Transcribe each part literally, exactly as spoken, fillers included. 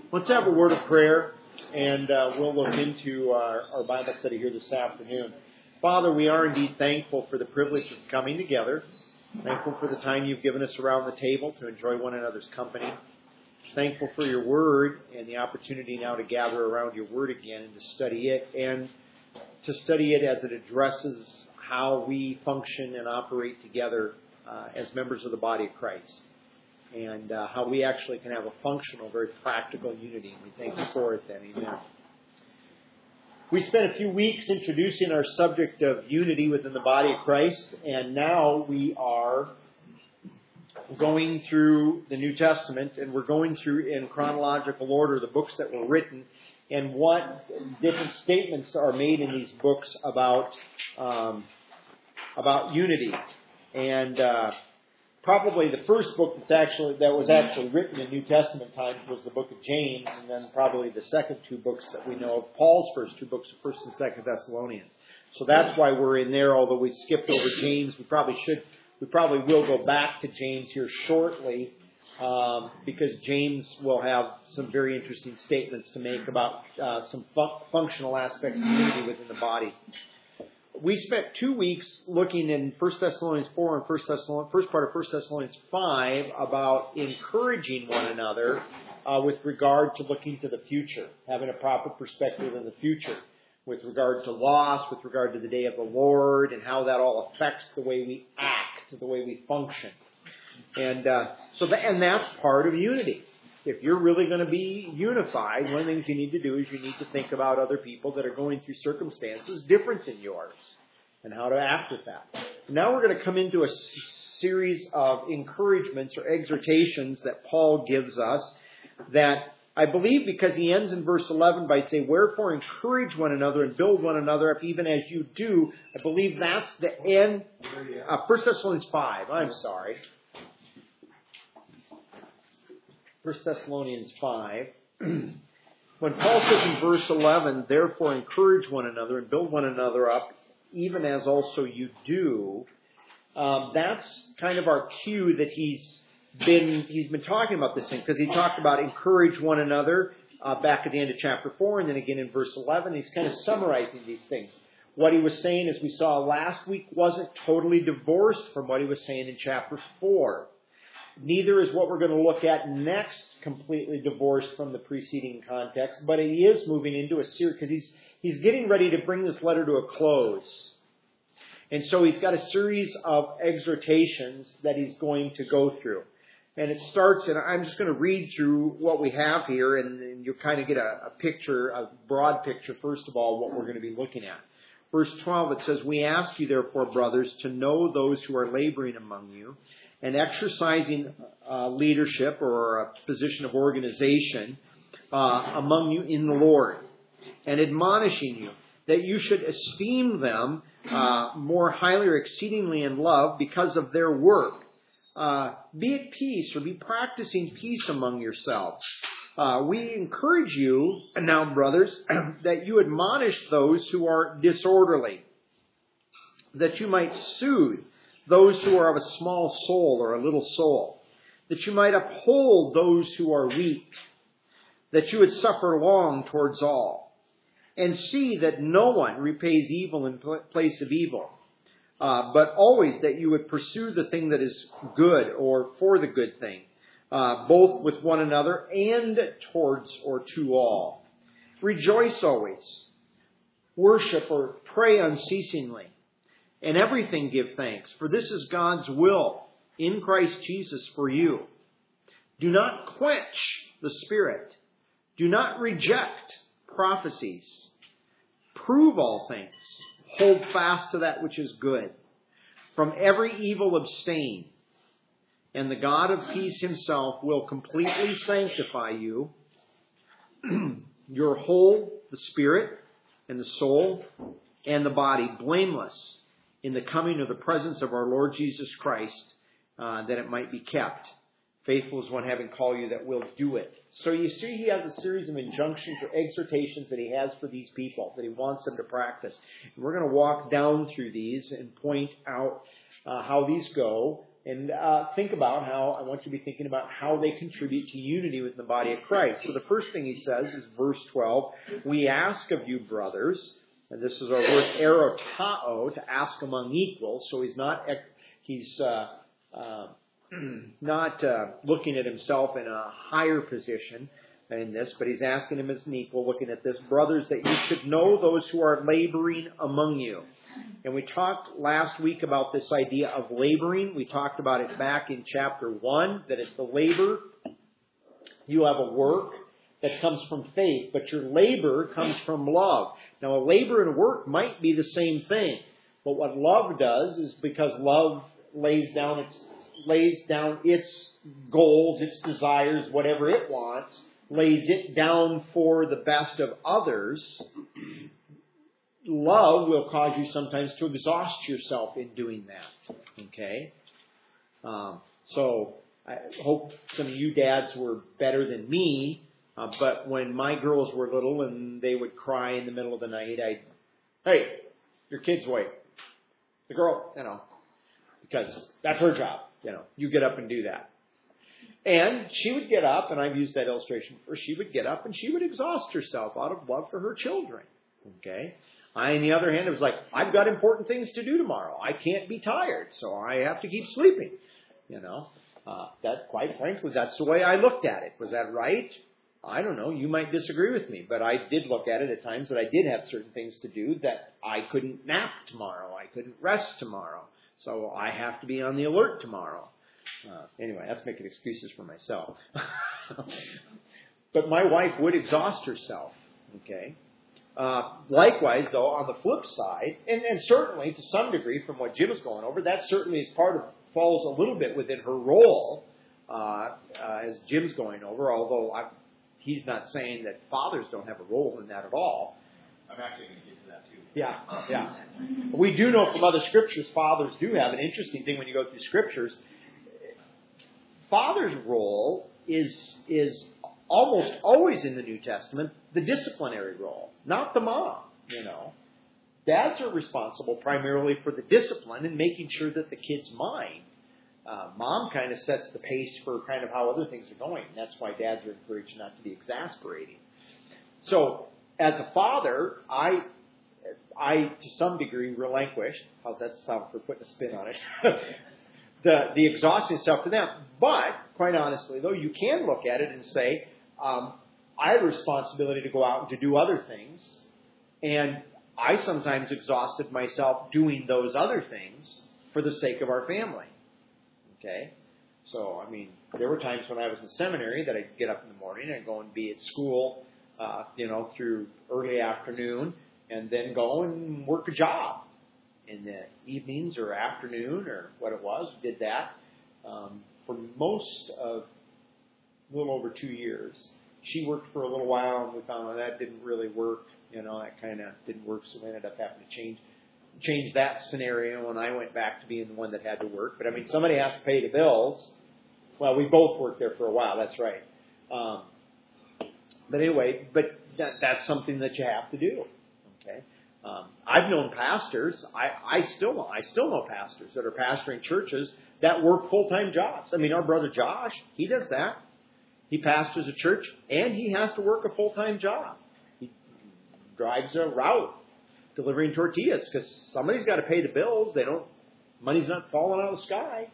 Let's have a word of prayer, and uh, we'll look into our, our Bible study here this afternoon. Father, we are indeed thankful for the privilege of coming together, thankful for the time you've given us around the table to enjoy one another's company, thankful for your word and the opportunity now to gather around your word again and to study it, and to study it as it addresses how we function and operate together uh, as members of the body of Christ. And uh, how we actually can have a functional, very practical unity. And we thank you for it then. Amen. We spent a few weeks introducing our subject of unity within the body of Christ. And now we are going through the New Testament. And we're going through in chronological order the books that were written. And what different statements are made in these books about, um, about unity. And... Uh, Probably the first book that's actually that was actually written in New Testament times was the book of James, and then probably the second two books that we know of, Paul's first two books, First and Second Thessalonians. So that's why we're in there. Although we skipped over James, we probably should, we probably will go back to James here shortly, um, because James will have some very interesting statements to make about uh, some fun- functional aspects of unity within the body. We spent two weeks looking in First Thessalonians four and First Thessalonians, first part of First Thessalonians five about encouraging one another uh, with regard to looking to the future, having a proper perspective in the future, with regard to loss, with regard to the day of the Lord, and how that all affects the way we act, the way we function. And uh, so, that, and that's part of unity. If you're really going to be unified, one of the things you need to do is you need to think about other people that are going through circumstances different than yours and how to act with that. Now we're going to come into a s- series of encouragements or exhortations that Paul gives us that I believe, because he ends in verse eleven by saying, "Wherefore encourage one another and build one another up even as you do." I believe that's the end. Uh, First Thessalonians five, I'm sorry. First Thessalonians five, when Paul says in verse eleven, "Therefore encourage one another and build one another up, even as also you do," um, that's kind of our cue that he's been he's been talking about this thing, because he talked about encourage one another uh, back at the end of chapter four, and then again in verse eleven. He's kind of summarizing these things. What he was saying, as we saw last week, wasn't totally divorced from what he was saying in chapter four. Neither is what we're going to look at next completely divorced from the preceding context, but he is moving into a series, because he's he's getting ready to bring this letter to a close. And so he's got a series of exhortations that he's going to go through. And it starts, and I'm just going to read through what we have here, and, and you'll kind of get a, a picture, a broad picture, first of all, what we're going to be looking at. Verse twelve, it says, "We ask you, therefore, brothers, to know those who are laboring among you, and exercising uh, leadership or a position of organization uh, among you in the Lord, and admonishing you that you should esteem them uh, more highly or exceedingly in love because of their work. Uh, be at peace, or be practicing peace among yourselves. Uh, we encourage you, now brothers, that you admonish those who are disorderly, that you might soothe those who are of a small soul or a little soul, that you might uphold those who are weak, that you would suffer long towards all, and see that no one repays evil in place of evil, uh, but always that you would pursue the thing that is good, or for the good thing, uh, both with one another and towards or to all. Rejoice always, worship or pray unceasingly. And everything give thanks, for this is God's will in Christ Jesus for you. Do not quench the Spirit. Do not reject prophecies. Prove all things. Hold fast to that which is good. From every evil abstain. And the God of peace himself will completely sanctify you, your whole, the spirit and the soul and the body, blameless in the coming of the presence of our Lord Jesus Christ, uh, that it might be kept. Faithful is one having called you that will do it. So you see, he has a series of injunctions or exhortations that he has for these people, that he wants them to practice. And we're going to walk down through these and point out uh, how these go. And uh, think about how, I want you to be thinking about how they contribute to unity within the body of Christ. So the first thing he says is verse twelve, we ask of you, brothers, and this is our word erotao, to ask among equals. So he's not, he's uh, uh, not uh, looking at himself in a higher position in this, but he's asking him as an equal, looking at this, brothers, that you should know those who are laboring among you. And we talked last week about this idea of laboring. We talked about it back in chapter one, that it's the labor. You have a work that comes from faith, but your labor comes from love. Now, a labor and a work might be the same thing, but what love does is, because love lays down its lays down its goals, its desires, whatever it wants, lays it down for the best of others. Love will cause you sometimes to exhaust yourself in doing that. Okay? Um, so I hope some of you dads were better than me, uh, but when my girls were little and they would cry in the middle of the night, I'd, hey, your kid's awake. The girl, you know, because that's her job. You know, you get up and do that. And she would get up, and I've used that illustration before, she would get up and she would exhaust herself out of love for her children. Okay? I, on the other hand, it was like, I've got important things to do tomorrow. I can't be tired, so I have to keep sleeping. You know, uh, that, quite frankly, that's the way I looked at it. Was that right? I don't know. You might disagree with me, but I did look at it at times that I did have certain things to do, that I couldn't nap tomorrow. I couldn't rest tomorrow. So I have to be on the alert tomorrow. Uh, anyway, that's making excuses for myself. But my wife would exhaust herself. Okay. Uh, likewise, though, on the flip side, and, and certainly to some degree from what Jim is going over, that certainly is part of, falls a little bit within her role uh, uh, as Jim's going over, although I, he's not saying that fathers don't have a role in that at all. I'm actually going to get to that too. Yeah, yeah. We do know from other scriptures, fathers do have an interesting thing when you go through scriptures. Father's role is is almost always in the New Testament the disciplinary role, not the mom, you know. Dads are responsible primarily for the discipline and making sure that the kid's mind. Uh, mom kind of sets the pace for kind of how other things are going. That's why dads are encouraged not to be exasperating. So, as a father, I, I to some degree relinquished. How's that sound for putting a spin on it? the the exhausting stuff for them. But quite honestly, though, you can look at it and say, um, I have a responsibility to go out and to do other things, and I sometimes exhausted myself doing those other things for the sake of our family. Okay? So, I mean, there were times when I was in seminary that I'd get up in the morning and go and be at school, uh, you know, through early afternoon, and then go and work a job in the evenings or afternoon or what it was. Did that um, for most of a little over two years. She worked for a little while, and we found that that didn't really work. You know, that kind of didn't work, so we ended up having to change change that scenario, and I went back to being the one that had to work. But, I mean, somebody has to pay the bills. Well, we both worked there for a while, that's right. Um, but anyway, but that, that's something that you have to do. Okay, um, I've known pastors. I, I still know. I still know pastors that are pastoring churches that work full-time jobs. I mean, our brother Josh, he does that. He pastors a church, and he has to work a full-time job. He drives a route delivering tortillas because somebody's got to pay the bills. They don't. Money's not falling out of the sky.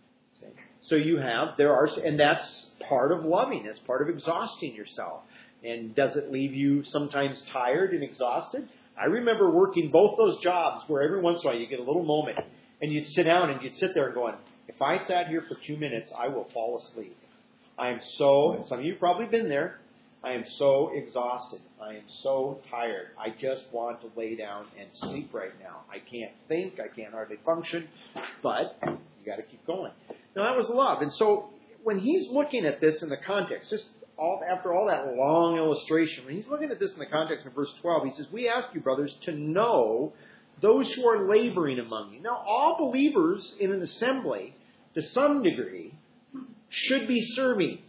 So you have there are, and that's part of loving. It's part of exhausting yourself. And does it leave you sometimes tired and exhausted? I remember working both those jobs where every once in a while you get a little moment, and you'd sit down and you'd sit there and going, if I sat here for two minutes, I will fall asleep. I am so, and some of you have probably been there, I am so exhausted. I am so tired. I just want to lay down and sleep right now. I can't think. I can't hardly function. But you got to keep going. Now, that was love. And so when he's looking at this in the context, just all, after all that long illustration, when he's looking at this in the context in verse twelve, he says, we ask you, brothers, to know those who are laboring among you. Now, all believers in an assembly, to some degree, should be serving.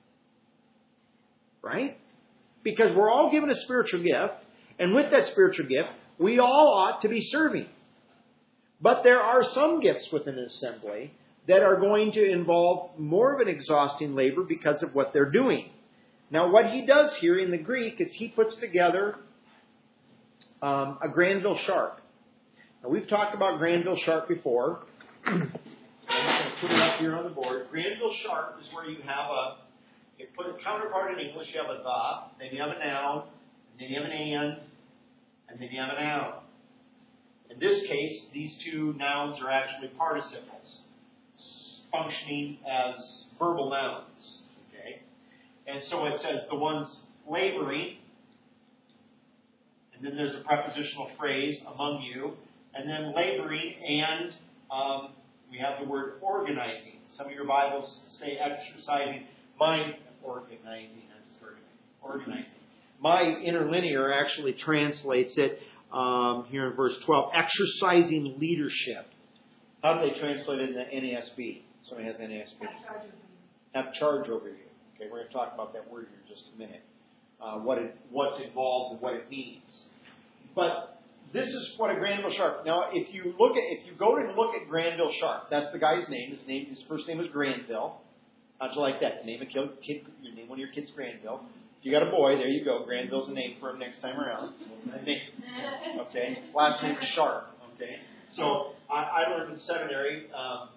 Right? Because we're all given a spiritual gift, and with that spiritual gift, we all ought to be serving. But there are some gifts within an assembly that are going to involve more of an exhausting labor because of what they're doing. Now, what he does here in the Greek is he puts together um, a Granville Sharp. Now, we've talked about Granville Sharp before. I'm just going to put it up here on the board. Granville Sharp is where you have a, you put a counterpart in English, you have a the, then you have a noun, and then you have an and, and then you have a noun. In this case, these two nouns are actually participles, functioning as verbal nouns. Okay? And so it says the ones laboring, and then there's a prepositional phrase, among you, and then laboring, and um, we have the word organizing. Some of your Bibles say exercising. Mine, organizing, not just organizing. Organizing. My interlinear actually translates it um, here in verse twelve, exercising leadership. How do they translate it in the N A S B? Somebody has N A S B. Have charge over you. Have charge over you. Okay, we're going to talk about that word here in just a minute. Uh, what it, what's involved and what it means. But this is what a Granville Sharp. Now, if you look at, if you go and look at Granville Sharp, that's the guy's name. His name, his first name was Granville. How'd you like that? To name a kid, kid, you name one of your kids Granville. If you got a boy, there you go. Granville's a name for him next time around. Okay. Last name is Sharp. Okay. So I, I learned in seminary. Um,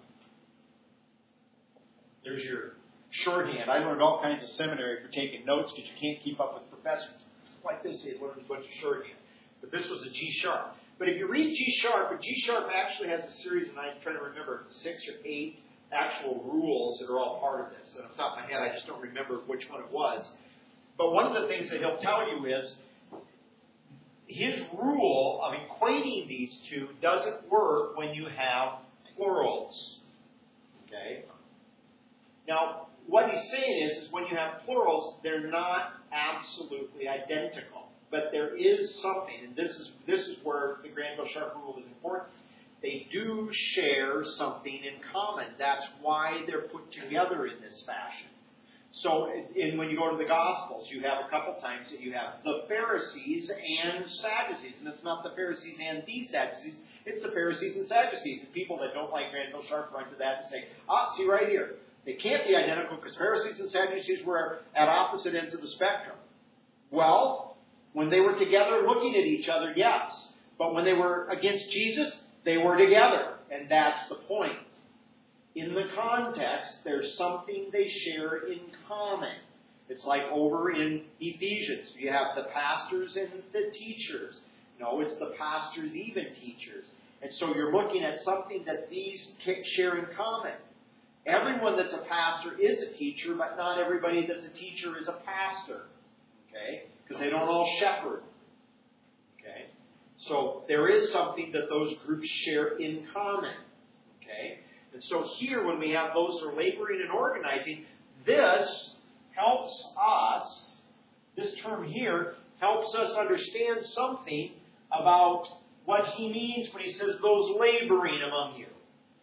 there's your shorthand. I learned all kinds of seminary for taking notes because you can't keep up with professors. It's like this, you learn a bunch of shorthand. But this was a G sharp. But if you read G sharp, a G sharp actually has a series, and I'm trying to remember six or eight actual rules that are all part of this. And off the top of my head, I just don't remember which one it was. But one of the things that he'll tell you is his rule of equating these two doesn't work when you have plurals. Okay? Now, what he's saying is, is when you have plurals, they're not absolutely identical. But there is something, and this is this is where the Granville Sharp rule is important. They do share something in common. That's why they're put together in this fashion. So, in, when you go to the Gospels, you have a couple times that you have the Pharisees and Sadducees. And it's not the Pharisees and the Sadducees. It's the Pharisees and Sadducees. And people that don't like Granville Sharp run to that and say, ah, see right here. They can't be identical because Pharisees and Sadducees were at opposite ends of the spectrum. Well, when they were together looking at each other, yes. But when they were against Jesus, they were together. And that's the point. In the context, there's something they share in common. It's like over in Ephesians. You have the pastors and the teachers. No, it's the pastors, even teachers. And so you're looking at something that these share in common. Everyone that's a pastor is a teacher, but not everybody that's a teacher is a pastor. Okay? Because they don't all shepherd. Okay? So there is something that those groups share in common. Okay? And so here, when we have those that are laboring and organizing, this helps us, this term here, helps us understand something about what he means when he says those laboring among you.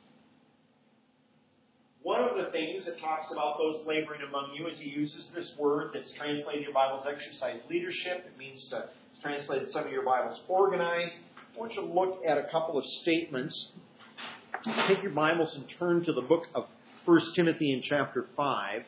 One of the things that talks about those laboring among you is he uses this word that's translated in your Bibles, exercise leadership. It means to translate in some of your Bibles, organize. I want you to look at a couple of statements. Take your Bibles and turn to the book of First Timothy in chapter five.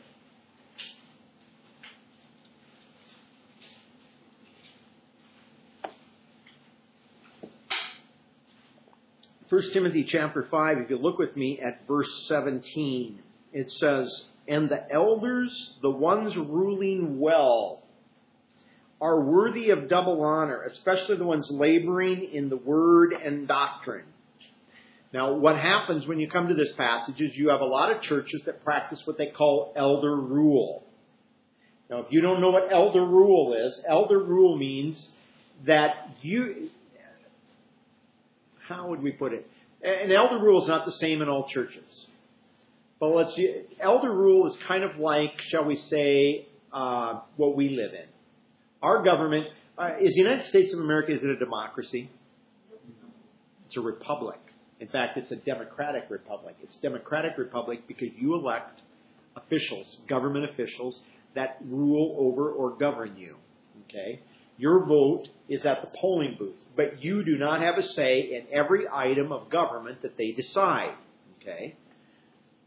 First Timothy chapter five, if you look with me at verse seventeen, it says, "And the elders, the ones ruling well, are worthy of double honor, especially the ones laboring in the word and doctrine." Now, what happens when you come to this passage is you have a lot of churches that practice what they call elder rule. Now, if you don't know what elder rule is, elder rule means that you... How would we put it? An elder rule is not the same in all churches. But let's see, elder rule is kind of like, shall we say, uh, what we live in. Our government, uh, is the United States of America, is it a democracy? It's a republic. In fact, it's a democratic republic. It's a democratic republic because you elect officials, government officials, that rule over or govern you. Okay? Your vote is at the polling booth, but you do not have a say in every item of government that they decide. Okay?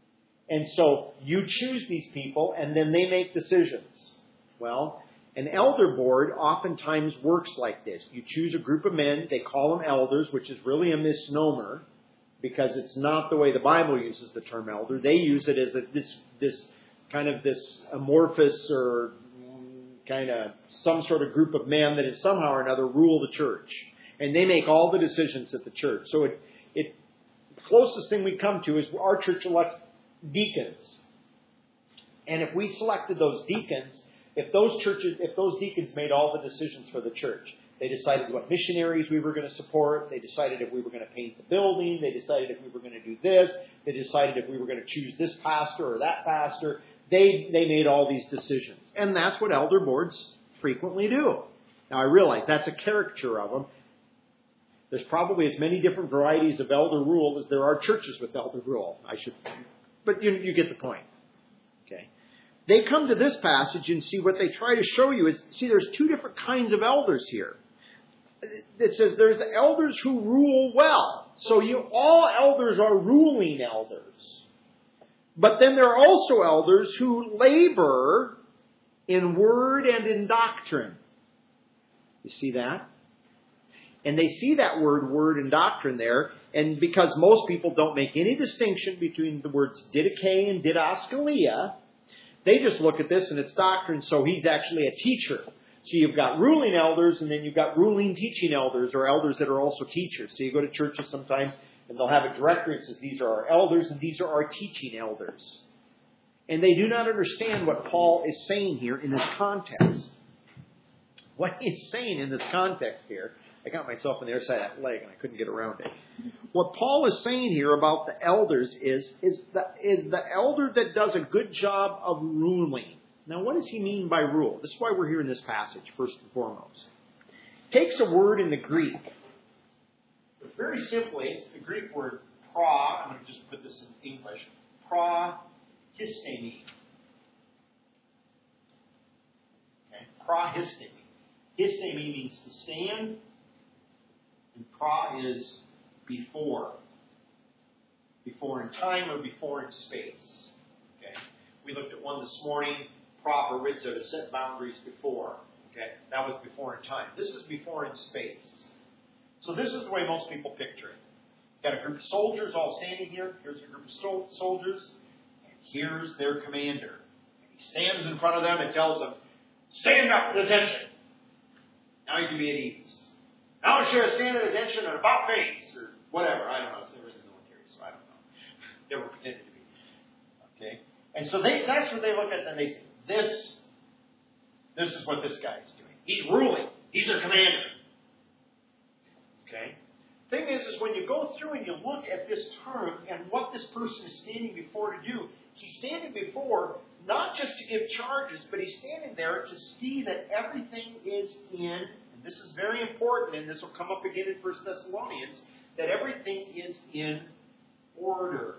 And so you choose these people, and then they make decisions. Well, an elder board oftentimes works like this. You choose a group of men, they call them elders, which is really a misnomer, because it's not the way the Bible uses the term elder. They use it as a, this, this kind of this amorphous or kind of some sort of group of men that is somehow or another rule the church. And they make all the decisions at the church. So it, it closest thing we come to is our church elects deacons. And if we selected those deacons, if those churches, if those deacons made all the decisions for the church, they decided what missionaries we were going to support, they decided if we were going to paint the building, they decided if we were going to do this, they decided if we were going to choose this pastor or that pastor, they, they made all these decisions. And that's what elder boards frequently do. Now I realize that's a caricature of them. There's probably as many different varieties of elder rule as there are churches with elder rule. I should, but you, you get the point. Okay. They come to this passage and see what they try to show you is, see, there's two different kinds of elders here. It says there's the elders who rule well. So you, all elders are ruling elders. But then there are also elders who labor in word and in doctrine. You see that? And they see that word, word and doctrine there. And because most people don't make any distinction between the words didache and didaskalia, they just look at this and it's doctrine, so he's actually a teacher. So you've got ruling elders, and then you've got ruling teaching elders, or elders that are also teachers. So you go to churches sometimes, and they'll have a directory that says, these are our elders, and these are our teaching elders. And they do not understand what Paul is saying here in this context. What he's saying in this context here, I got myself on the other side of that leg, and I couldn't get around it. What Paul is saying here about the elders is, is, the, is the elder that does a good job of ruling. Now, what does he mean by rule? This is why we're here in this passage, first and foremost. Takes a word in the Greek. But very simply, it's the Greek word pra. I'm going to just put this in English. Pra histemi. Okay, pra histemi. Histemi means to stand, and pra is before. Before in time or before in space. Okay, we looked at one this morning. Properizzo, to set boundaries before. Okay, that was before in time. This is before in space. So this is the way most people picture it. You've got a group of soldiers all standing here. Here's a group of sol- soldiers, and here's their commander. And he stands in front of them and tells them, "Stand up at attention." Now you can be at ease. Now should I stand at attention and about face or whatever? I don't know. It's never in the military, so I don't know. Never pretended to be. Okay, and so they—that's what they look at, and they say, This, this is what this guy is doing. He's ruling. He's their commander. Okay? Thing is, is when you go through and you look at this term and what this person is standing before to do, he's standing before not just to give charges, but he's standing there to see that everything is in, and this is very important, and this will come up again in First Thessalonians, that everything is in order.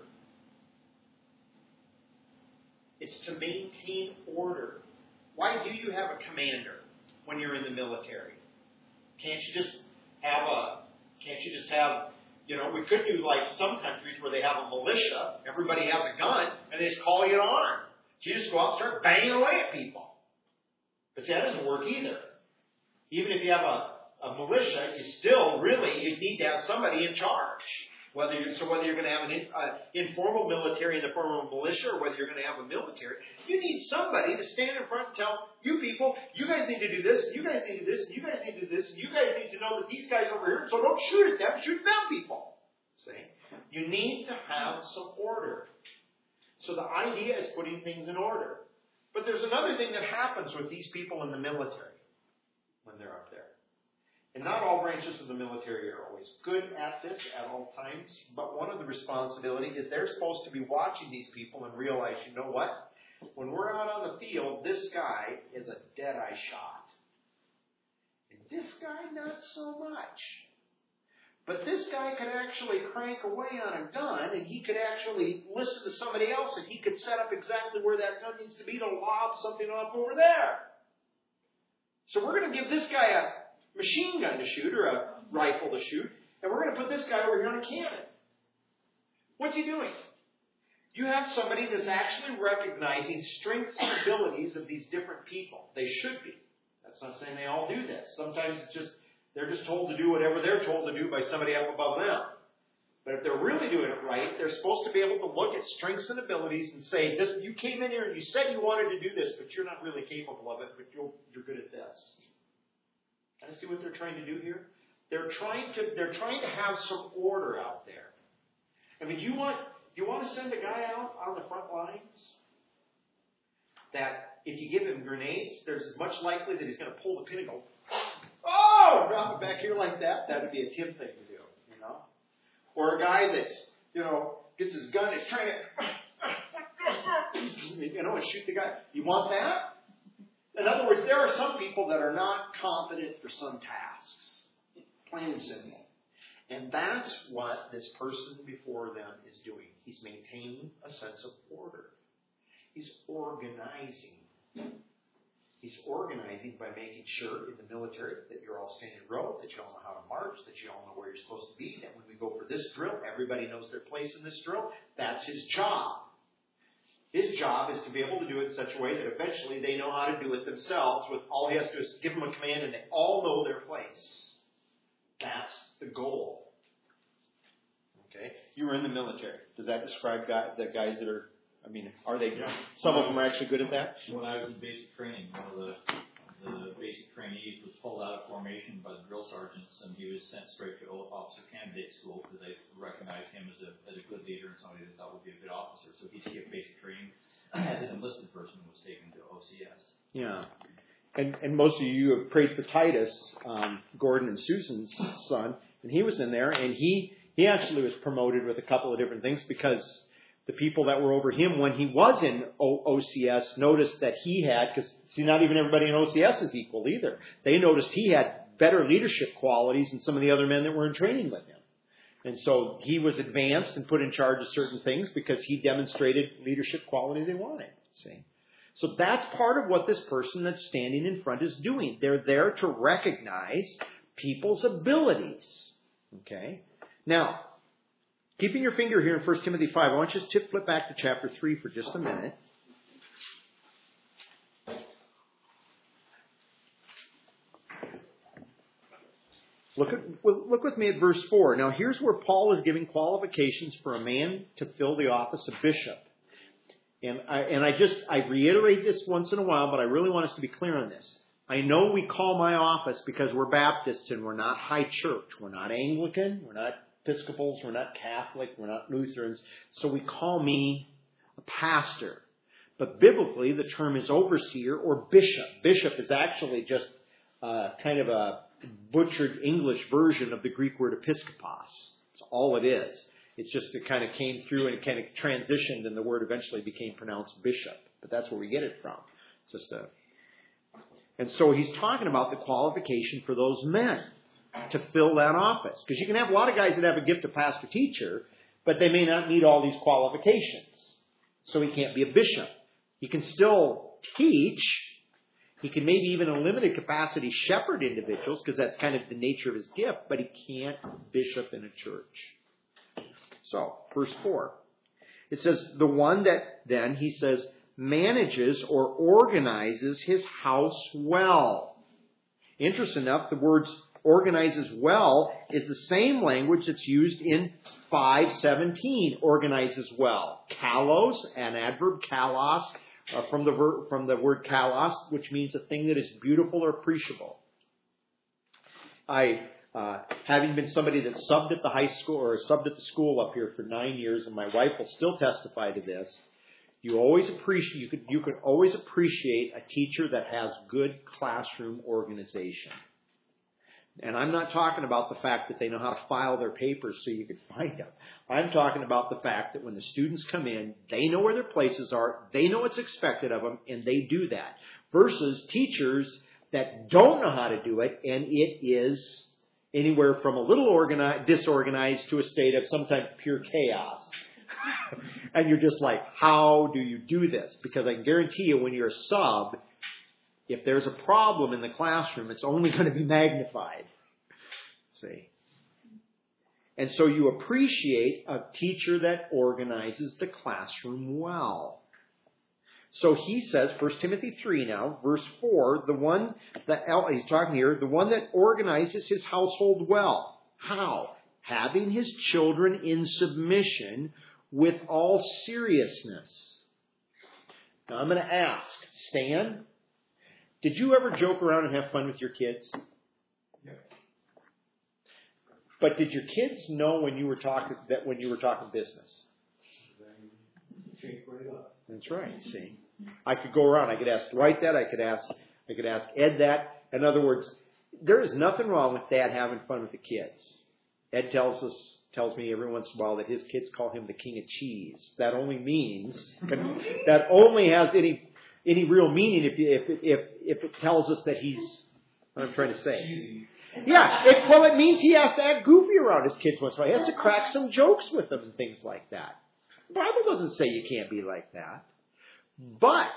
It's to maintain order. Why do you have a commander when you're in the military? Can't you just have a, can't you just have, you know, we could do like some countries where they have a militia, everybody has a gun, and they just call you to arm. So you just go out and start banging away at people. But see, that doesn't work either. Even if you have a, a militia, you still really, you need to have somebody in charge. Whether you're, so whether you're going to have an in, uh, informal military in the form of a militia or whether you're going to have a military, you need somebody to stand in front and tell you people, you guys need to do this, you guys need to do this, you guys need to do this, and you guys need to know that these guys over here, so don't shoot at them, shoot them people. See? You need to have some order. So the idea is putting things in order. But there's another thing that happens with these people in the military when they're up there. And not all branches of the military are always good at this at all times, but one of the responsibilities is they're supposed to be watching these people and realize, you know what? When we're out on the field, this guy is a dead-eye shot. And this guy, not so much. But this guy could actually crank away on a gun, and he could actually listen to somebody else, and he could set up exactly where that gun needs to be to lob something off over there. So we're going to give this guy a machine gun to shoot or a rifle to shoot, and we're going to put this guy over here on a cannon. What's he doing? You have somebody that's actually recognizing strengths and abilities of these different people. They should be. That's not saying they all do this. Sometimes it's just, they're just told to do whatever they're told to do by somebody up above them. But if they're really doing it right, they're supposed to be able to look at strengths and abilities and say, "This, you came in here and you said you wanted to do this, but you're not really capable of it, but you're, you're good at this." Kind of see what they're trying to do here? They're trying to, they're trying to have some order out there. I mean, you want, you want to send a guy out on the front lines that if you give him grenades, there's as much likely that he's going to pull the pin and go, "Oh, drop it back here like that." That would be a Tim thing to do, you know? Or a guy that's, you know, gets his gun and is trying to, you know, and shoot the guy. You want that? In other words, there are some people that are not competent for some tasks. Plain and simple. And that's what this person before them is doing. He's maintaining a sense of order. He's organizing. He's organizing by making sure in the military that you're all standing in a row, that you all know how to march, that you all know where you're supposed to be, that when we go for this drill, everybody knows their place in this drill. That's his job. His job is to be able to do it in such a way that eventually they know how to do it themselves. With all he has to do is give them a command and they all know their place. That's the goal. Okay? You were in the military. Does that describe guy, the guys that are, I mean, are they, Yeah. some of them are actually good at that? When I was in basic training, one of the, the basic trainees was pulled out of formation by the drill sergeants, and he was sent straight to officer candidate school because they recognized him as a, as a good leader and somebody they thought would be a good officer. So he skipped basic training as an enlisted person and was taken to O C S. Yeah. And, and most of you have prayed for Titus, um, Gordon and Susan's son, and he was in there, and he, he actually was promoted with a couple of different things because the people that were over him when he was in o- OCS noticed that he had, because see, not even everybody in O C S is equal either. They noticed he had better leadership qualities than some of the other men that were in training with him. And so he was advanced and put in charge of certain things because he demonstrated leadership qualities they wanted. See? So that's part of what this person that's standing in front is doing. They're there to recognize people's abilities. Okay? Now, keeping your finger here in First Timothy five, I want you to flip back to chapter three for just a minute. Look at look with me at verse four. Now here's where Paul is giving qualifications for a man to fill the office of bishop. And I, and I just, I reiterate this once in a while, but I really want us to be clear on this. I know we call my office because we're Baptists and we're not high church. We're not Anglican. We're not Episcopals. We're not Catholic. We're not Lutherans. So we call me a pastor. But biblically, the term is overseer or bishop. Bishop is actually just uh, kind of a butchered English version of the Greek word episkopos. That's all it is. It's just it kind of came through and it kind of transitioned and the word eventually became pronounced bishop. But that's where we get it from. It's just a... And so he's talking about the qualification for those men to fill that office. Because you can have a lot of guys that have a gift of pastor-teacher, but they may not meet all these qualifications. So he can't be a bishop. He can still teach. He can maybe even in a limited capacity shepherd individuals, because that's kind of the nature of his gift, but he can't bishop in a church. So, verse four. It says, the one that then, he says, manages or organizes his house well. Interesting enough, the words organizes well is the same language that's used in five seventeen, organizes well. Kalos, an adverb kalos, uh, from the ver- from the word kalos, which means a thing that is beautiful or appreciable. I, uh, having been somebody that subbed at the high school or subbed at the school up here for nine years, and my wife will still testify to this, you always appreciate you could you could always appreciate a teacher that has good classroom organization. And I'm not talking about the fact that they know how to file their papers so you can find them. I'm talking about the fact that when the students come in, they know where their places are, they know what's expected of them, and they do that. Versus teachers that don't know how to do it, and it is anywhere from a little organized, disorganized to a state of sometimes pure chaos. And you're just like, how do you do this? Because I can guarantee you when you're a sub, if there's a problem in the classroom, it's only going to be magnified. See? And so you appreciate a teacher that organizes the classroom well. So he says, First Timothy three now, verse four, the one that, he's talking here, the one that organizes his household well. How? Having his children in submission with all seriousness. Now I'm going to ask, Stan, did you ever joke around and have fun with your kids? Yeah. But did your kids know when you were talking that when you were talking business? That's right. See, I could go around. I could ask Dwight that. I could ask. I could ask Ed that. In other words, there is nothing wrong with Dad having fun with the kids. Ed tells us, tells me every once in a while that his kids call him the king of cheese. That only means that only has any any real meaning if you, if if if it tells us that he's. What I'm trying to say. Yeah, it, well, it means he has to act goofy around his kids once in a while. He has to crack some jokes with them and things like that. The Bible doesn't say you can't be like that. But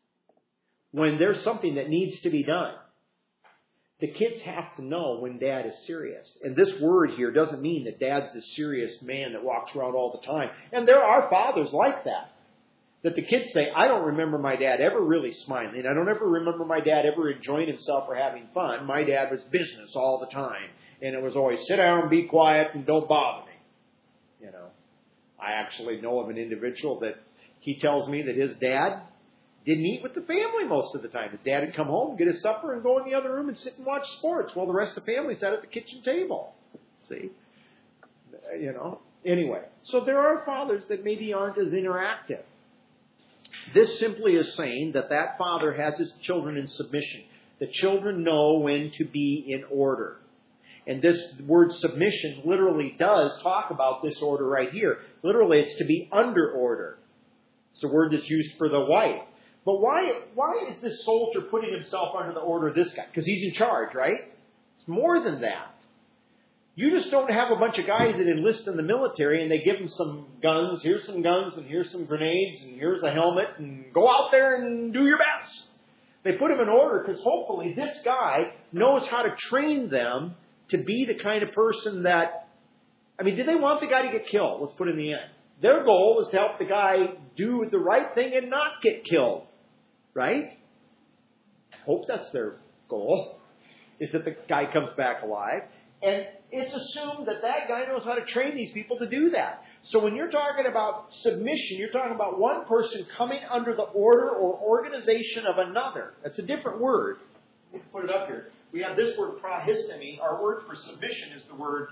when there's something that needs to be done, the kids have to know when Dad is serious. And this word here doesn't mean that Dad's this serious man that walks around all the time. And there are fathers like that. That the kids say, I don't remember my dad ever really smiling. I don't ever remember my dad ever enjoying himself or having fun. My dad was business all the time. And it was always sit down, be quiet, and don't bother me. You know, I actually know of an individual that he tells me that his dad didn't eat with the family most of the time. His dad would come home, get his supper, and go in the other room and sit and watch sports while the rest of the family sat at the kitchen table. See? You know? Anyway, so there are fathers that maybe aren't as interactive. This simply is saying that that father has his children in submission. The children know when to be in order. And this word submission literally does talk about this order right here. Literally, it's to be under order. It's the word that's used for the wife. But why, why is this soldier putting himself under the order of this guy? Because he's in charge, right? It's more than that. You just don't have a bunch of guys that enlist in the military and they give them some guns, here's some guns and here's some grenades and here's a helmet and go out there and do your best. They put him in order because hopefully this guy knows how to train them to be the kind of person that, I mean, did they want the guy to get killed? Let's put it in the end. Their goal is to help the guy do the right thing and not get killed. Right? I hope that's their goal, is that the guy comes back alive. And it's assumed that that guy knows how to train these people to do that. So when you're talking about submission, you're talking about one person coming under the order or organization of another. That's a different word. Let me put it up here. We have this word prahistemi. Our word for submission is the word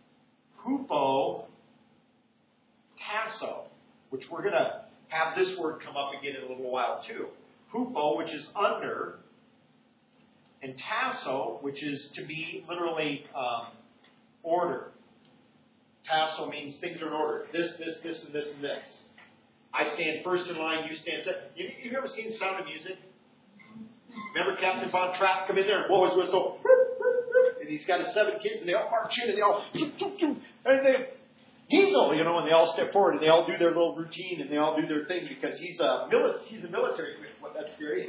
hupo tasso, which we're going to have this word come up again in a little while too. Hupo, which is under, and tasso, which is to be literally um, order. Tasso means things are in order. This, this, this, and this, and this. I stand first in line, you stand second. You, you've ever seen Sound of Music? Remember Captain Von Trapp come in there and blow his whistle? And he's got his seven kids, and they all march in, and they all... And they... Diesel, you know, and they all step forward, and they all do their little routine, and they all do their thing, because he's a, mili- he's a military... What, that's scary.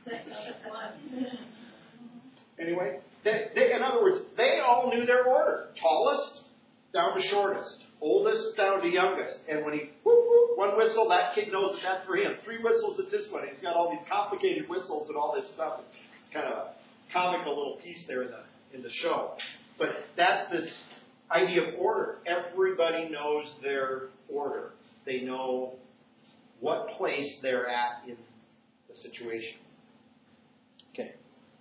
Anyway, they, they, in other words, they all knew their order. Tallest down to shortest. Oldest down to youngest. And when he, whoop, whoop, one whistle, that kid knows that that's for him. Three whistles, it's this one. He's got all these complicated whistles and all this stuff. It's kind of a comical little piece there in the in the show. But that's this idea of order. Everybody knows their order. They know what place they're at in the situation. Okay.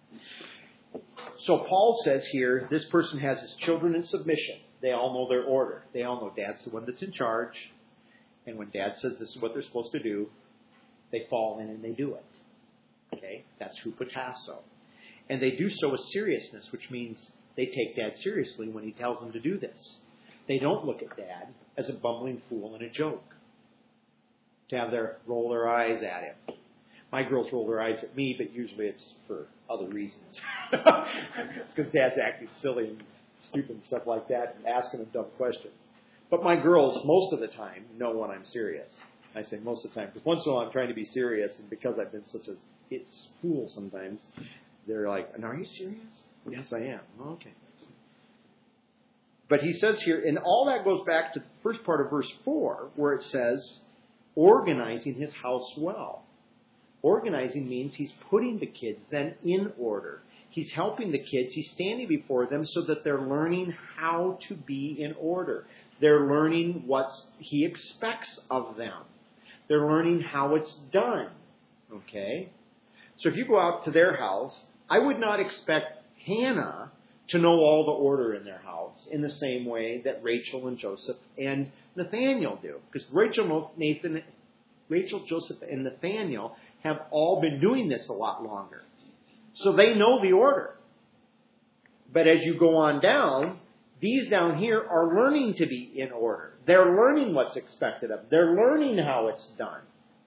So Paul says here, this person has his children in submission. They all know their order. They all know Dad's the one that's in charge. And when Dad says this is what they're supposed to do, they fall in and they do it. Okay? That's hupotasso. And they do so with seriousness, which means they take Dad seriously when he tells them to do this. They don't look at Dad as a bumbling fool and a joke. To have their roll their eyes at him. My girls roll their eyes at me, but usually it's for other reasons. It's because Dad's acting silly and stupid and stuff like that and asking them dumb questions. But my girls, most of the time, know when I'm serious. I say most of the time, because once in a while I'm trying to be serious, and because I've been such a it's fool sometimes, they're like, "And are you serious?" "Yes, I am." "Okay." But he says here, and all that goes back to the first part of verse four, where it says, organizing his house well. Organizing means he's putting the kids then in order. He's helping the kids. He's standing before them so that they're learning how to be in order. They're learning what he expects of them. They're learning how it's done. Okay? So if you go out to their house, I would not expect Hannah to know all the order in their house in the same way that Rachel and Joseph and Nathaniel do. Because Rachel, Nathan, Rachel, Joseph, and Nathaniel have all been doing this a lot longer. So they know the order. But as you go on down, these down here are learning to be in order. They're learning what's expected of them. They're learning how it's done.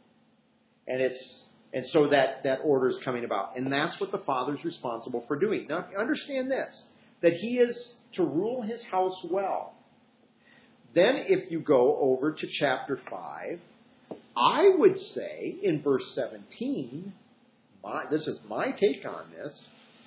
And it's and so that, that order is coming about. And that's what the Father's responsible for doing. Now, understand this, that he is to rule his house well. Then if you go over to chapter five, I would say in verse seventeen, my, this is my take on this,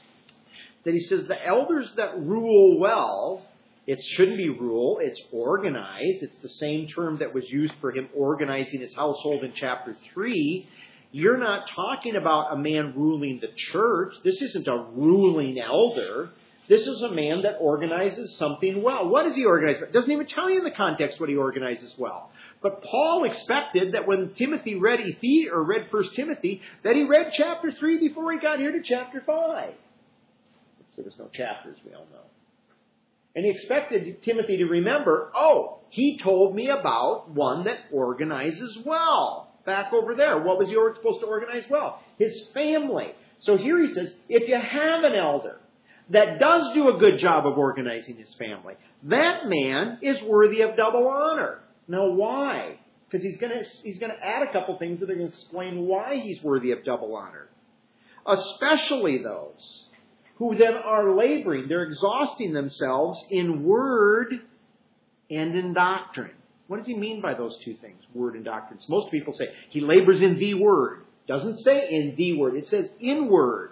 that he says the elders that rule well, it shouldn't be rule, it's organized. It's the same term that was used for him organizing his household in chapter three. You're not talking about a man ruling the church. This isn't a ruling elder. This is a man that organizes something well. What does he organize? It doesn't even tell you in the context what he organizes well. But Paul expected that when Timothy read Ephes- or read First Timothy, that he read chapter three before he got here to chapter five. So there's no chapters, we all know. And he expected Timothy to remember, oh, he told me about one that organizes well. Back over there, what was he supposed to organize well? His family. So here he says, if you have an elder that does do a good job of organizing his family, that man is worthy of double honor. Now, why? Because he's going to he's going to add a couple things that are going to explain why he's worthy of double honor. Especially those who then are laboring. They're exhausting themselves in word and in doctrine. What does he mean by those two things, word and doctrine? Most people say he labors in the word. Doesn't say in the word. It says in word.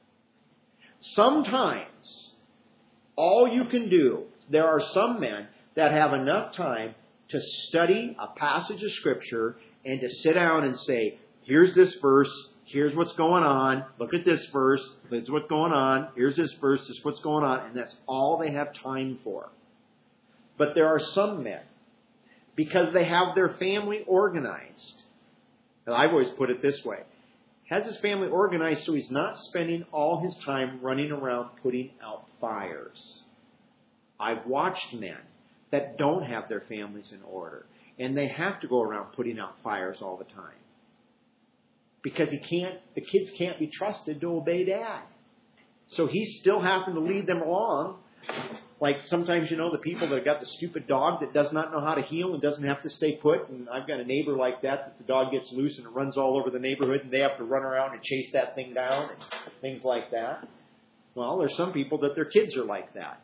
Sometimes all you can do, there are some men that have enough time to study a passage of Scripture and to sit down and say, here's this verse, here's what's going on, look at this verse, here's what's going on, here's this verse, this is what's going on, and that's all they have time for. But there are some men, because they have their family organized. And I've always put it this way. Has his family organized so he's not spending all his time running around putting out fires. I've watched men that don't have their families in order. And they have to go around putting out fires all the time. Because he can't, the kids can't be trusted to obey dad. So he's still having to lead them along. Like sometimes, you know, the people that have got the stupid dog that does not know how to heel and doesn't have to stay put. And I've got a neighbor like that, that the dog gets loose and it runs all over the neighborhood and they have to run around and chase that thing down and things like that. Well, there's some people that their kids are like that.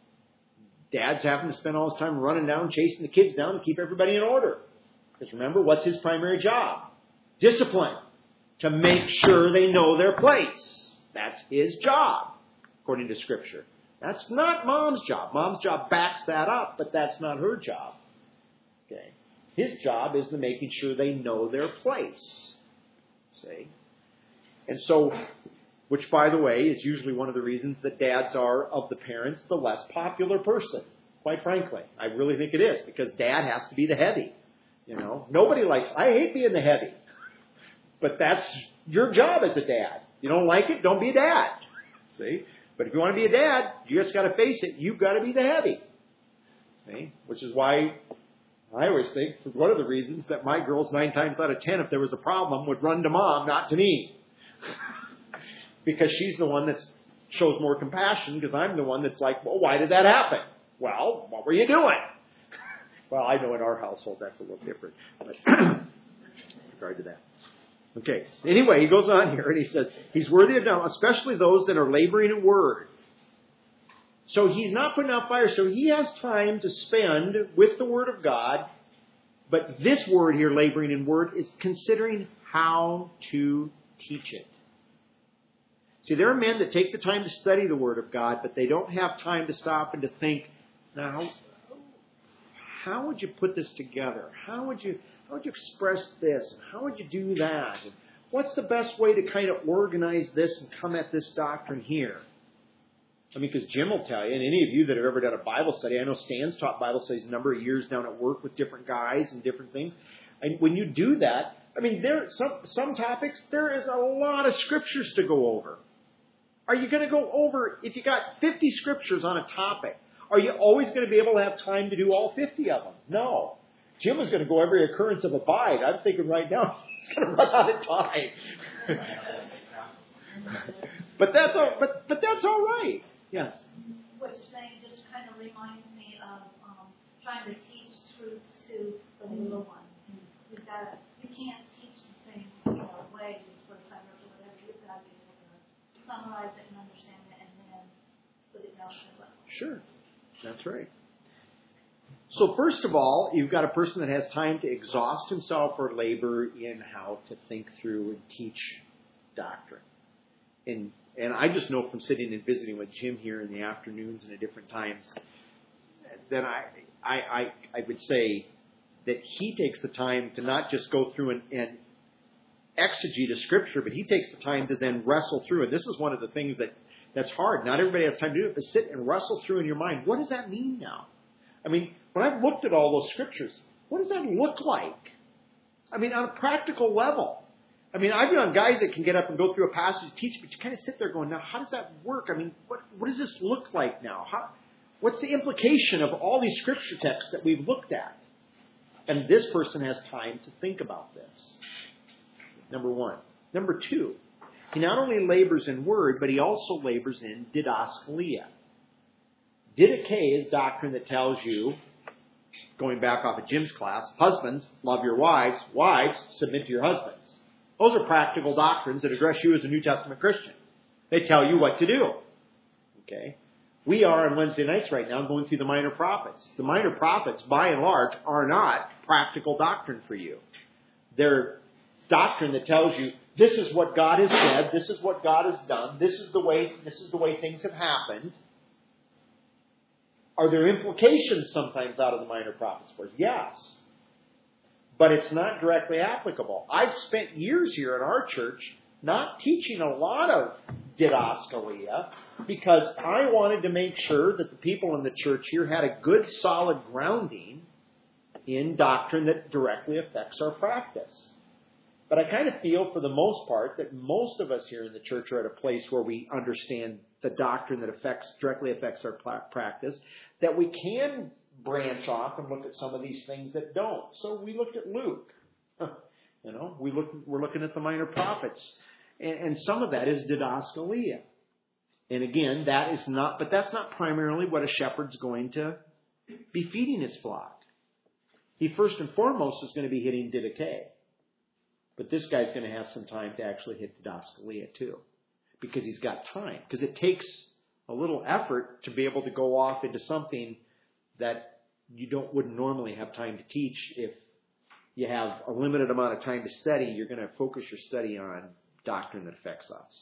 Dad's having to spend all his time running down, chasing the kids down to keep everybody in order. Because remember, what's his primary job? Discipline. To make sure they know their place. That's his job, according to Scripture. That's not Mom's job. Mom's job backs that up, but that's not her job. Okay. His job is to making sure they know their place. See? And so, which by the way, is usually one of the reasons that dads are, of the parents, the less popular person. Quite frankly. I really think it is, because dad has to be the heavy. You know? Nobody likes, I hate being the heavy. But that's your job as a dad. You don't like it, don't be a dad. See? But if you want to be a dad, you just got to face it. You've got to be the heavy. See? Which is why I always think, for one of the reasons, that my girls, nine times out of ten, if there was a problem, would run to Mom, not to me. Because she's the one that shows more compassion, because I'm the one that's like, well, why did that happen? Well, what were you doing? Well, I know in our household that's a little different. But with regard to that. Okay. Anyway, he goes on here and he says, he's worthy of doubt, especially those that are laboring in word. So he's not putting out fire, so he has time to spend with the Word of God. But this word here, laboring in word, is considering how to teach it. See, there are men that take the time to study the Word of God, but they don't have time to stop and to think, Now, how would you put this together? How would you how would you express this? How would you do that? And what's the best way to kind of organize this and come at this doctrine here? I mean, because Jim will tell you, and any of you that have ever done a Bible study, I know Stan's taught Bible studies a number of years down at work with different guys and different things. And when you do that, I mean, there some some topics, there is a lot of scriptures to go over. Are you going to go over, if you got fifty scriptures on a topic, are you always going to be able to have time to do all fifty of them? No. Jim was going to go every occurrence of abide. I'm thinking right now, he's going to run out of time. but that's all. But but that's all right. Yes. What you're saying just kind of reminds me of um, trying to teach truths to the little one. You've got to, you can't teach the same you know, way the first time or whatever. You've got to be able to summarize it and understand it, and then put it down to the level. Sure, that's right. So first of all, you've got a person that has time to exhaust himself or labor in how to think through and teach doctrine. And and I just know from sitting and visiting with Jim here in the afternoons and at different times that I I I, I would say that he takes the time to not just go through and, and exegete a scripture, but he takes the time to then wrestle through. And this is one of the things that, that's hard. Not everybody has time to do it, but sit and wrestle through in your mind. What does that mean now? I mean, when I've looked at all those scriptures, what does that look like? I mean, on a practical level. I mean, I've been on guys that can get up and go through a passage and teach, but you kind of sit there going, now, how does that work? I mean, what, what does this look like now? How, what's the implication of all these scripture texts that we've looked at? And this person has time to think about this. Number one. Number two, he not only labors in word, but he also labors in didaskalia. Didache is doctrine that tells you, going back off of Jim's class, husbands, love your wives. Wives, submit to your husbands. Those are practical doctrines that address you as a New Testament Christian. They tell you what to do. Okay? We are on Wednesday nights right now going through the minor prophets. The minor prophets, by and large, are not practical doctrine for you. They're doctrine that tells you this is what God has said, this is what God has done, this is the way this is the way things have happened. Are there implications sometimes out of the minor prophets' words? Yes. But it's not directly applicable. I've spent years here at our church not teaching a lot of didaskalia because I wanted to make sure that the people in the church here had a good, solid grounding in doctrine that directly affects our practice. But I kind of feel, for the most part, that most of us here in the church are at a place where we understand the doctrine that affects directly affects our practice, that we can branch off and look at some of these things that don't. So we looked at Luke. You know, we look, we're looking at the minor prophets. And, and some of that is didaskalia. And again, that is not, but that's not primarily what a shepherd's going to be feeding his flock. He first and foremost is going to be hitting didache. But this guy's going to have some time to actually hit didaskalia too. Because he's got time. Because it takes a little effort to be able to go off into something that you don't wouldn't normally have time to teach. If you have a limited amount of time to study, you're going to focus your study on doctrine that affects us.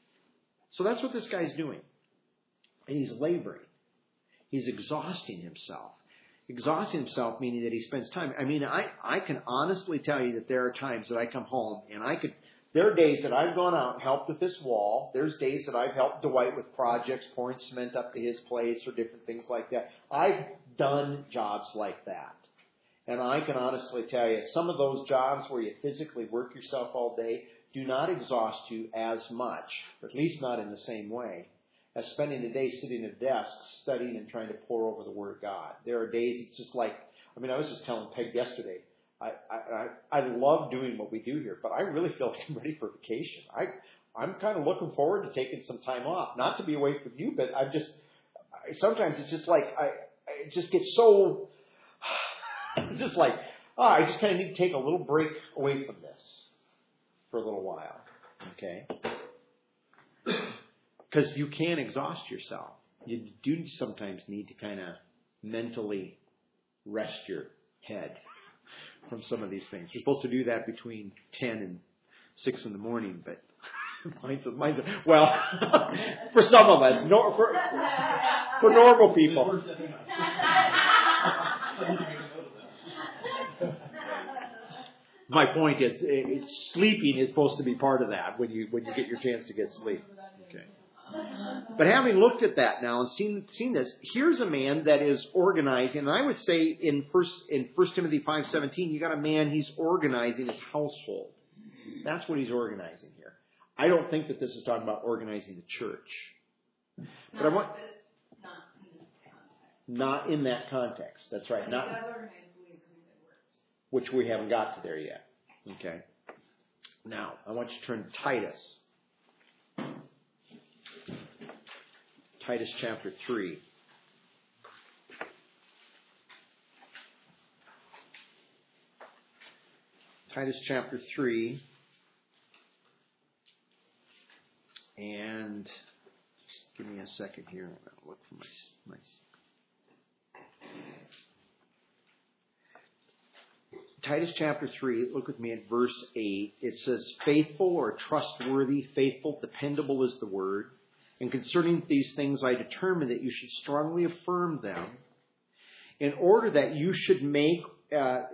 So that's what this guy's doing. And he's laboring. He's exhausting himself. Exhausting himself meaning that he spends time. I mean, I, I can honestly tell you that there are times that I come home and I could, there are days that I've gone out and helped with this wall. There's days that I've helped Dwight with projects, pouring cement up to his place or different things like that. I've done jobs like that. And I can honestly tell you, some of those jobs where you physically work yourself all day do not exhaust you as much, or at least not in the same way, as spending a day sitting at a desk studying and trying to pore over the Word of God. There are days it's just like, I mean, I was just telling Peg yesterday, I, I, I, I love doing what we do here, but I really feel like I'm ready for vacation. I, I'm kind of looking forward to taking some time off, not to be away from you, but I'm just, I, sometimes it's just like, I, I just get so, it's just like, oh, I just kind of need to take a little break away from this for a little while, okay? Because you can exhaust yourself. You do sometimes need to kind of mentally rest your head from some of these things. You're supposed to do that between ten and six in the morning, but mine's, mine's well, for some of us, no, for For normal people. My point is, it's, sleeping is supposed to be part of that when you when you get your chance to get sleep. Okay. But having looked at that now and seen seen this, here's a man that is organizing. And I would say in first in First Timothy five seventeen, you got a man, he's organizing his household. That's what he's organizing here. I don't think that this is talking about organizing the church. But not I want not in this context. Not in that context. That's right. But Not he does organize believers in good works. which we haven't got to there yet. Okay. Now, I want you to turn to Titus. Titus chapter three. Titus chapter three. And just give me a second here. I'll look for my, my Titus chapter three, look with me at verse eight. It says, faithful or trustworthy, faithful, dependable is the word. And concerning these things I determined that you should strongly affirm them in order that you should make, uh,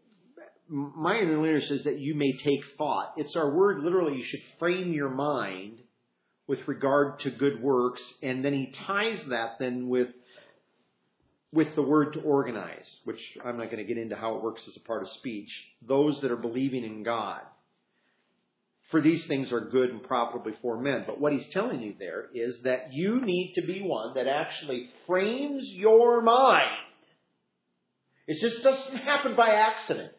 my interlinear says that you may take thought. It's our word, literally, you should frame your mind with regard to good works. And then he ties that then with with the word to organize, which I'm not going to get into how it works as a part of speech. Those that are believing in God. For these things are good and profitable before men. But what he's telling you there is that you need to be one that actually frames your mind. It just doesn't happen by accident.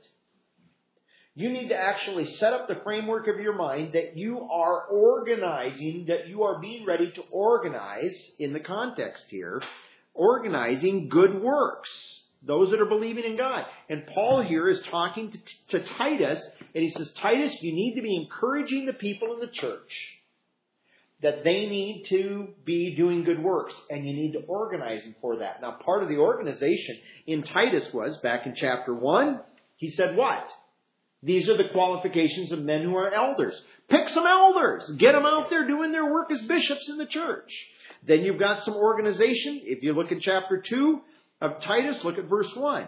You need to actually set up the framework of your mind that you are organizing, that you are being ready to organize in the context here, organizing good works. Those that are believing in God. And Paul here is talking to, to Titus, and he says, Titus, you need to be encouraging the people in the church that they need to be doing good works, and you need to organize them for that. Now, part of the organization in Titus was, back in chapter one, he said what? These are the qualifications of men who are elders. Pick some elders. Get them out there doing their work as bishops in the church. Then you've got some organization. If you look at chapter two of Titus, look at verse one.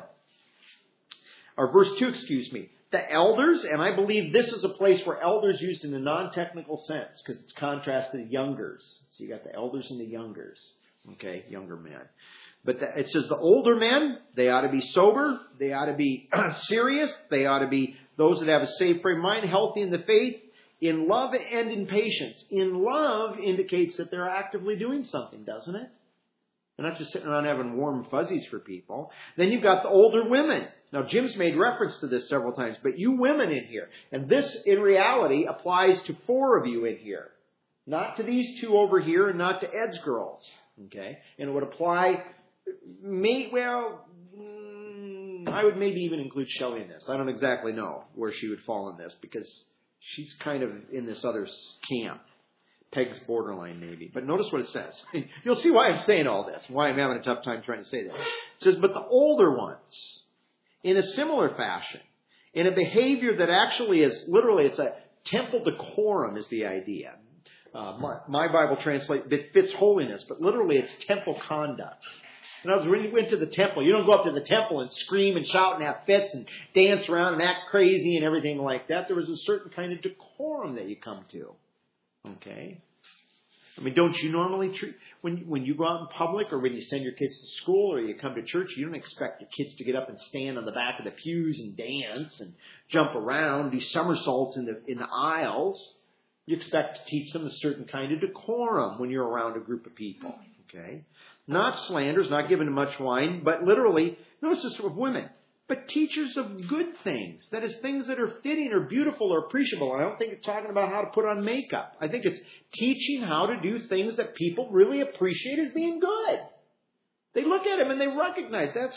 Or verse two, excuse me. The elders, and I believe this is a place where elders used in a non-technical sense, because it's contrasted to youngers. So you got the elders and the youngers. Okay, younger men. But the, it says the older men, they ought to be sober. They ought to be serious. They ought to be those that have a safe frame of mind, healthy in the faith, in love and in patience. In love indicates that they're actively doing something, doesn't it? They're not just sitting around having warm fuzzies for people. Then you've got the older women. Now, Jim's made reference to this several times, but you women in here. And this, in reality, applies to four of you in here. Not to these two over here and not to Ed's girls. Okay? And it would apply, may, well, mm, I would maybe even include Shelley in this. I don't exactly know where she would fall in this because she's kind of in this other camp. Peg's borderline, maybe. But notice what it says. You'll see why I'm saying all this, why I'm having a tough time trying to say this. It says, but the older ones, in a similar fashion, in a behavior that actually is, literally, it's a temple decorum is the idea. Uh, my, my Bible translates, it fits holiness, but literally it's temple conduct. In other words, when you went to the temple, you don't go up to the temple and scream and shout and have fits and dance around and act crazy and everything like that. There was a certain kind of decorum that you come to. Okay? I mean, don't you normally treat, when, when you go out in public or when you send your kids to school or you come to church, you don't expect your kids to get up and stand on the back of the pews and dance and jump around, do somersaults in the, in the aisles. You expect to teach them a certain kind of decorum when you're around a group of people. Okay? Not slanders, not giving them much wine, but literally, notice this with women. But teachers of good things. That is, things that are fitting or beautiful or appreciable. I don't think it's talking about how to put on makeup. I think it's teaching how to do things that people really appreciate as being good. They look at them and they recognize that's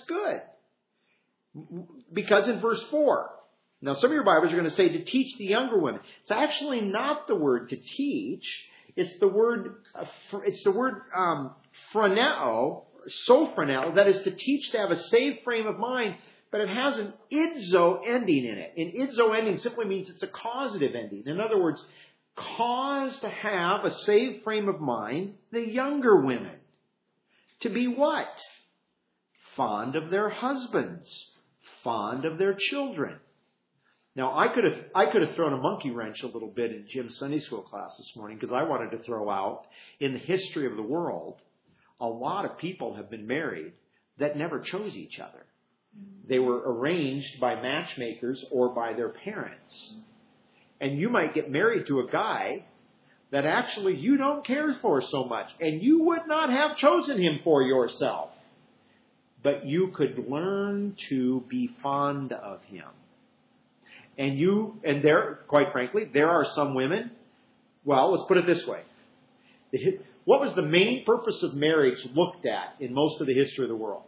good. Because in verse four, now some of your Bibles are going to say to teach the younger women. It's actually not the word to teach. It's the word, it's the word um, phroneo, sophroneo, that is to teach to have a safe frame of mind. But it has an idzo ending in it. An idzo ending simply means it's a causative ending. In other words, cause to have a saved frame of mind the younger women. to be what? Fond of their husbands, fond of their children. Now, I could have I could have thrown a monkey wrench a little bit in Jim's Sunday school class this morning because I wanted to throw out, in the history of the world, a lot of people have been married that never chose each other. They were arranged by matchmakers or by their parents. And you might get married to a guy that actually you don't care for so much, and you would not have chosen him for yourself. But you could learn to be fond of him. And you, and there, quite frankly, there are some women, well, let's put it this way. What was the main purpose of marriage looked at in most of the history of the world?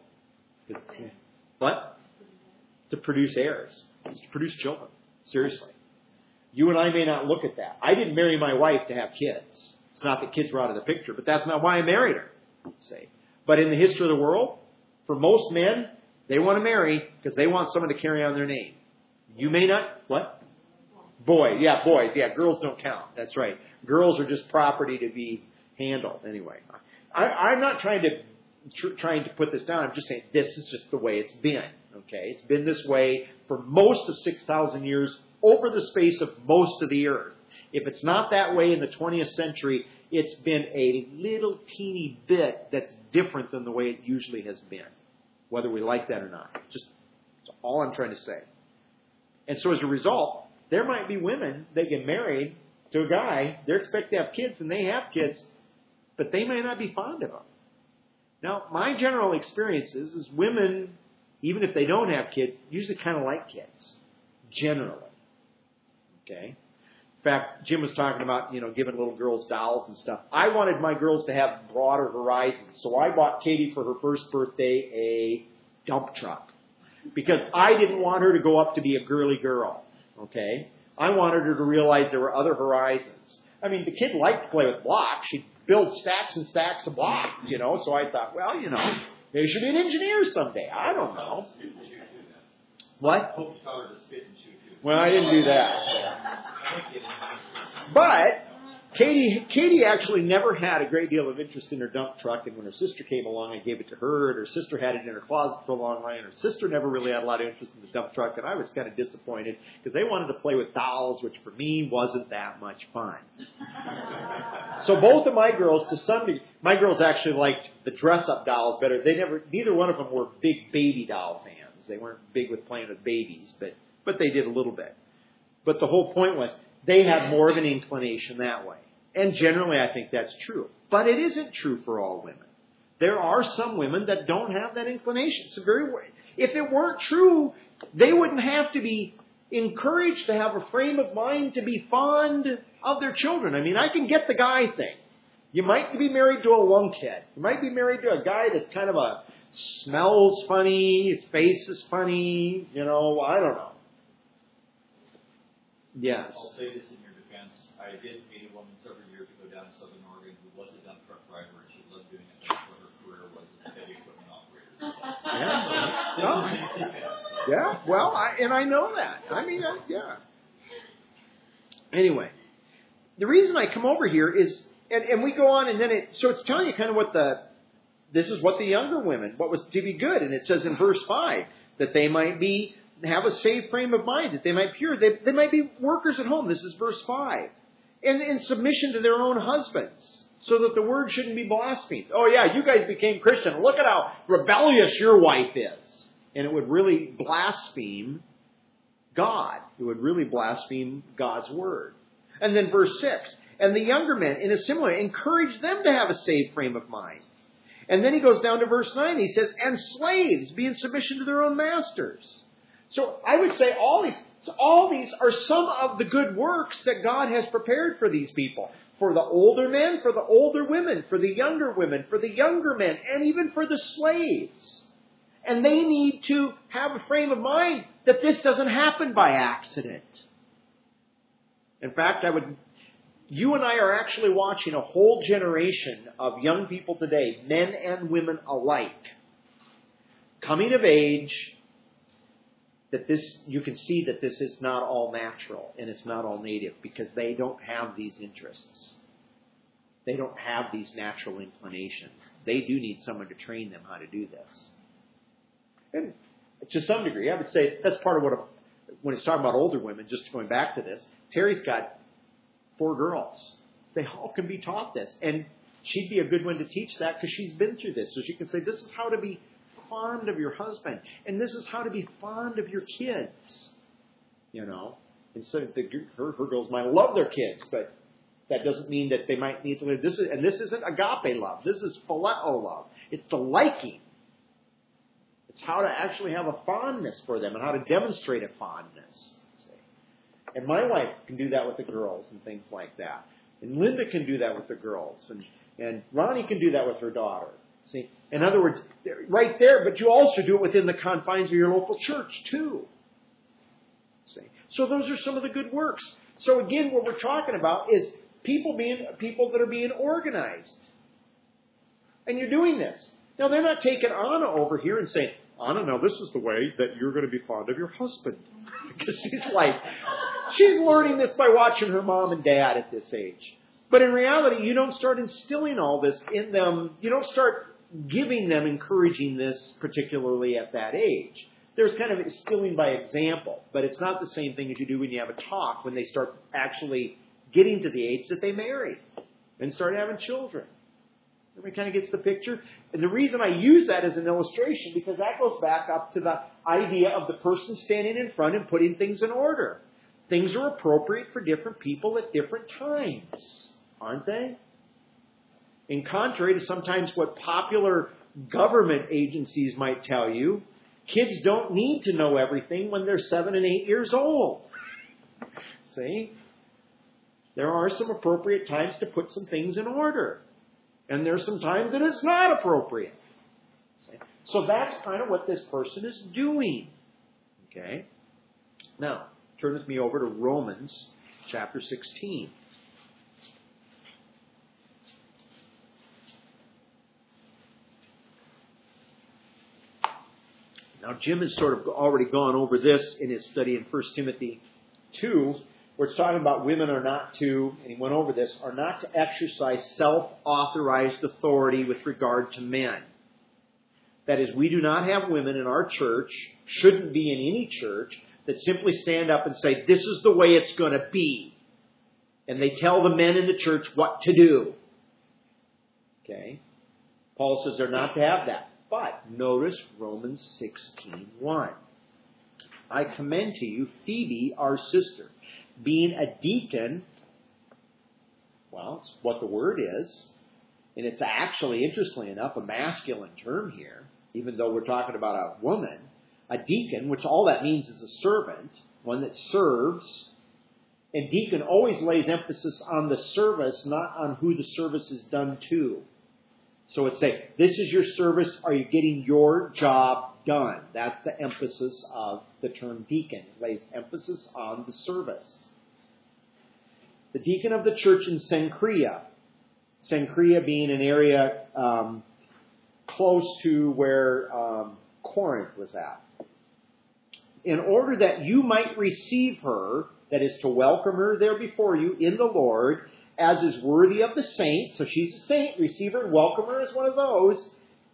What? To produce heirs. It's to produce children. Seriously. You and I may not look at that. I didn't marry my wife to have kids. It's not that kids were out of the picture, but that's not why I married her. Say. But in the history of the world, for most men, they want to marry because they want someone to carry on their name. You may not, what? Boys, yeah, boys, yeah, girls don't count. That's right. Girls are just property to be handled. Anyway, I, I'm not trying to tr- trying to put this down. I'm just saying this is just the way it's been. Okay, it's been this way for most of six thousand years over the space of most of the earth. If it's not that way in the twentieth century, it's been a little teeny bit that's different than the way it usually has been, whether we like that or not. Just that's all I'm trying to say. And so as a result, there might be women that get married to a guy, they're expected to have kids, and they have kids, but they may not be fond of them. Now, my general experience is, is women, even if they don't have kids, usually kind of like kids, generally. Okay? In fact, Jim was talking about, you know, giving little girls dolls and stuff. I wanted my girls to have broader horizons, so I bought Katie for her first birthday a dump truck. Because I didn't want her to go up to be a girly girl, okay? I wanted her to realize there were other horizons. I mean, the kid liked to play with blocks. She'd build stacks and stacks of blocks, you know? So I thought, well, you know, maybe she'll be an engineer someday. I don't know. What? Well, I didn't do that. But Katie, Katie actually never had a great deal of interest in her dump truck, and when her sister came along, I gave it to her, and her sister had it in her closet for a long time, and her sister never really had a lot of interest in the dump truck, and I was kind of disappointed, because they wanted to play with dolls, which for me wasn't that much fun. So both of my girls, to some degree, my girls actually liked the dress-up dolls better. They never, neither one of them were big baby doll fans. They weren't big with playing with babies, but, but they did a little bit. But the whole point was, they had more of an inclination that way. And generally, I think that's true. But it isn't true for all women. There are some women that don't have that inclination. It's a very, if it weren't true, they wouldn't have to be encouraged to have a frame of mind to be fond of their children. I mean, I can get the guy thing. You might be married to a lunkhead. You might be married to a guy that's kind of a, smells funny, his face is funny, you know, I don't know. Yes. I'll say this in your defense. I did meet a woman several years ago down in Southern Oregon who was a dump truck driver, and she loved doing it. That's what her career was as a heavy equipment operator. Yeah. No. Yeah. Well, I, and I know that. I mean, I, yeah. Anyway, the reason I come over here is, and, and we go on, and then it, so it's telling you kind of what the, this is what the younger women, what was to be good, and it says in verse five that they might be, have a safe frame of mind, that they might be pure, they, they might be workers at home. This is verse five. And in submission to their own husbands, so that the word shouldn't be blasphemed. Oh yeah, you guys became Christian. Look at how rebellious your wife is. And it would really blaspheme God. It would really blaspheme God's word. And then verse six, and the younger men, in a similar way, encourage them to have a safe frame of mind. And then he goes down to verse nine, he says, and slaves, be in submission to their own masters. So I would say all these, all these are some of the good works that God has prepared for these people. For the older men, for the older women, for the younger women, for the younger men, and even for the slaves. And they need to have a frame of mind that this doesn't happen by accident. In fact, I would, you and I are actually watching a whole generation of young people today, men and women alike, coming of age, that this, you can see that this is not all natural and it's not all native because they don't have these interests. They don't have these natural inclinations. They do need someone to train them how to do this. And to some degree, I would say that's part of what, a, when it's talking about older women, just going back to this, Terry's got four girls. They all can be taught this. And she'd be a good one to teach that because she's been through this. So she can say, this is how to be fond of your husband. And this is how to be fond of your kids. You know, instead of the, her, her girls might love their kids, but that doesn't mean that they might need to live. This is, and this isn't agape love. This is phileo love. It's the liking. It's how to actually have a fondness for them and how to demonstrate a fondness. See? And my wife can do that with the girls and things like that. And Linda can do that with the girls. And, and Ronnie can do that with her daughter. See? In other words, right there, but you also do it within the confines of your local church, too. See? So those are some of the good works. So again, what we're talking about is people being people that are being organized. And you're doing this. Now, they're not taking Anna over here and saying, Anna, now this is the way that you're going to be fond of your husband. Because she's like, she's learning this by watching her mom and dad at this age. But in reality, you don't start instilling all this in them. You don't start giving them, encouraging this particularly at that age. There's kind of instilling by example. But it's not the same thing as you do when you have a talk, when they start actually getting to the age that they marry and start having children. Everybody kind of gets the picture. And the reason I use that as an illustration, because that goes back up to the idea of the person standing in front and putting things in order. Things are appropriate for different people at different times, aren't they? In contrary to sometimes what popular government agencies might tell you, kids don't need to know everything when they're seven and eight years old. See? There are some appropriate times to put some things in order. And there's some times that it's not appropriate. So that's kind of what this person is doing. Okay? Now, turn with me over to Romans chapter sixteen. Now, Jim has sort of already gone over this in his study in First Timothy two, where it's talking about women are not to, and he went over this, are not to exercise self-authorized authority with regard to men. That is, we do not have women in our church, shouldn't be in any church, that simply stand up and say, this is the way it's going to be. And they tell the men in the church what to do. Okay? Paul says they're not to have that. But notice Romans sixteen one. I commend to you Phoebe, our sister, being a deacon. Well, it's what the word is. And it's actually, interestingly enough, a masculine term here, even though we're talking about a woman. A deacon, which all that means is a servant, one that serves. And deacon always lays emphasis on the service, not on who the service is done to. So it's saying, this is your service. Are you getting your job done? That's the emphasis of the term deacon. It lays emphasis on the service. The deacon of the church in Cenchrea. Cenchrea being an area um, close to where um, Corinth was at. In order that you might receive her, that is to welcome her there before you in the Lord, as is worthy of the saints. So she's a saint. Receive her and welcome her as one of those.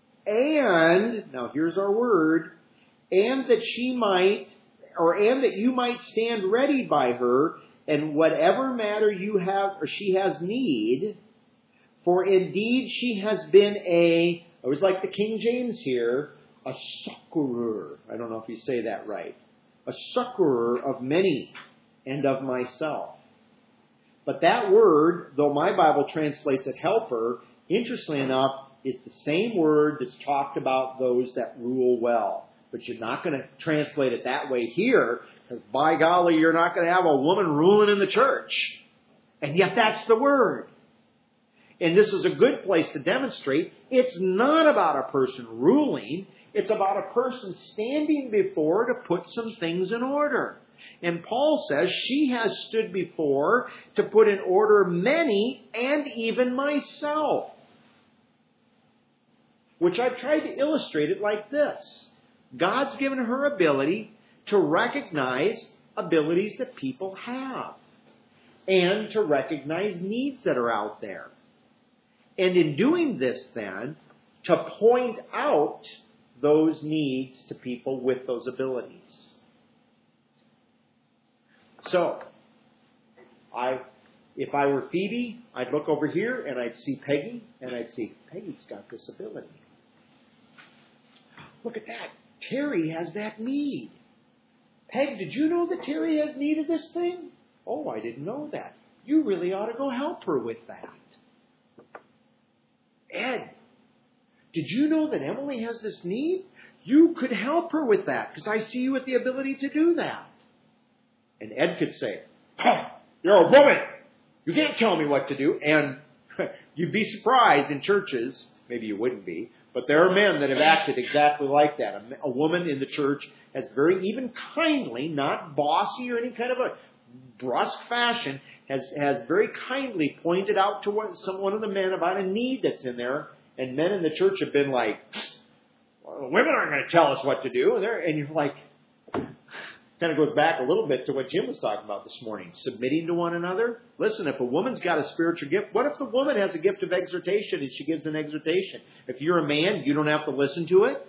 And, now here's our word, and that she might, or and that you might stand ready by her, and whatever matter you have, or she has need, for indeed she has been a, I always like the King James here, a succorer. I don't know if you say that right. A succorer of many and of myself. But that word, though my Bible translates it helper, interestingly enough, is the same word that's talked about those that rule well. But you're not going to translate it that way here, because by golly, you're not going to have a woman ruling in the church. And yet that's the word. And this is a good place to demonstrate it's not about a person ruling. It's about a person standing before to put some things in order. And Paul says she has stood before to put in order many and even myself. Which I've tried to illustrate it like this. God's given her ability to recognize abilities that people have. And to recognize needs that are out there. And in doing this then, to point out those needs to people with those abilities. So, I, if I were Phoebe, I'd look over here and I'd see Peggy, and I'd see, Peggy's got this ability. Look at that. Terry has that need. Peg, did you know that Terry has need of this thing? Oh, I didn't know that. You really ought to go help her with that. Ed, did you know that Emily has this need? You could help her with that because I see you with the ability to do that. And Ed could say, oh, you're a woman. You can't tell me what to do. And you'd be surprised in churches, maybe you wouldn't be, but there are men that have acted exactly like that. A, a woman in the church has very, even kindly, not bossy or any kind of a brusque fashion, has, has very kindly pointed out to one, some, one of the men about a need that's in there. And men in the church have been like, well, women aren't going to tell us what to do. And, and you're like, kind of goes back a little bit to what Jim was talking about this morning. Submitting to one another. Listen, if a woman's got a spiritual gift, what if the woman has a gift of exhortation and she gives an exhortation? If you're a man, you don't have to listen to it.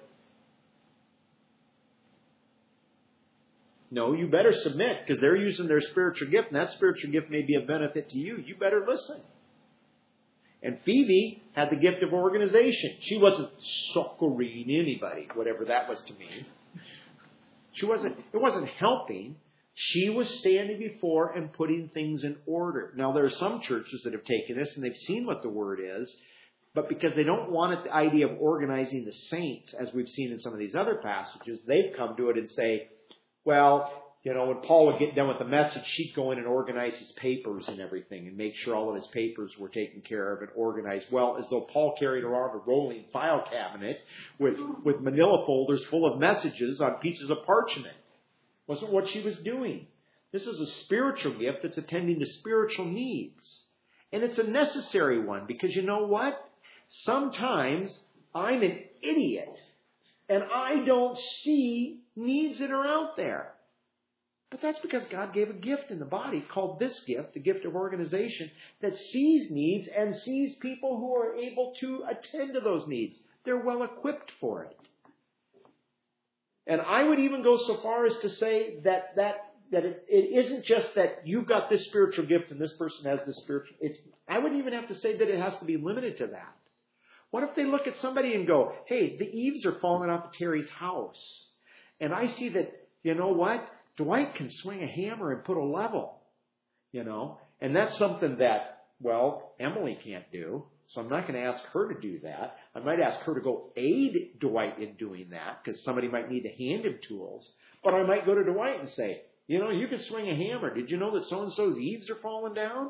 No, you better submit because they're using their spiritual gift, and that spiritual gift may be a benefit to you. You better listen. And Phoebe had the gift of organization. She wasn't succoring anybody, whatever that was to me. She wasn't, it wasn't helping. She was standing before and putting things in order. Now, there are some churches that have taken this and they've seen what the word is, but because they don't want it, the idea of organizing the saints, as we've seen in some of these other passages, they've come to it and say, well, you know, when Paul would get done with the message, she'd go in and organize his papers and everything and make sure all of his papers were taken care of and organized well, as though Paul carried around a rolling file cabinet with, with manila folders full of messages on pieces of parchment. Wasn't what she was doing. This is a spiritual gift that's attending to spiritual needs. And it's a necessary one because you know what? Sometimes I'm an idiot and I don't see needs that are out there. But that's because God gave a gift in the body called this gift, the gift of organization, that sees needs and sees people who are able to attend to those needs. They're well equipped for it. And I would even go so far as to say that that, that it, it isn't just that you've got this spiritual gift and this person has this spiritual. It's, I wouldn't even have to say that it has to be limited to that. What if they look at somebody and go, hey, the eaves are falling off of Terry's house. And I see that, you know what? Dwight can swing a hammer and put a level, you know, and that's something that, well, Emily can't do. So I'm not going to ask her to do that. I might ask her to go aid Dwight in doing that because somebody might need to hand him tools. But I might go to Dwight and say, you know, you can swing a hammer. Did you know that so-and-so's eaves are falling down?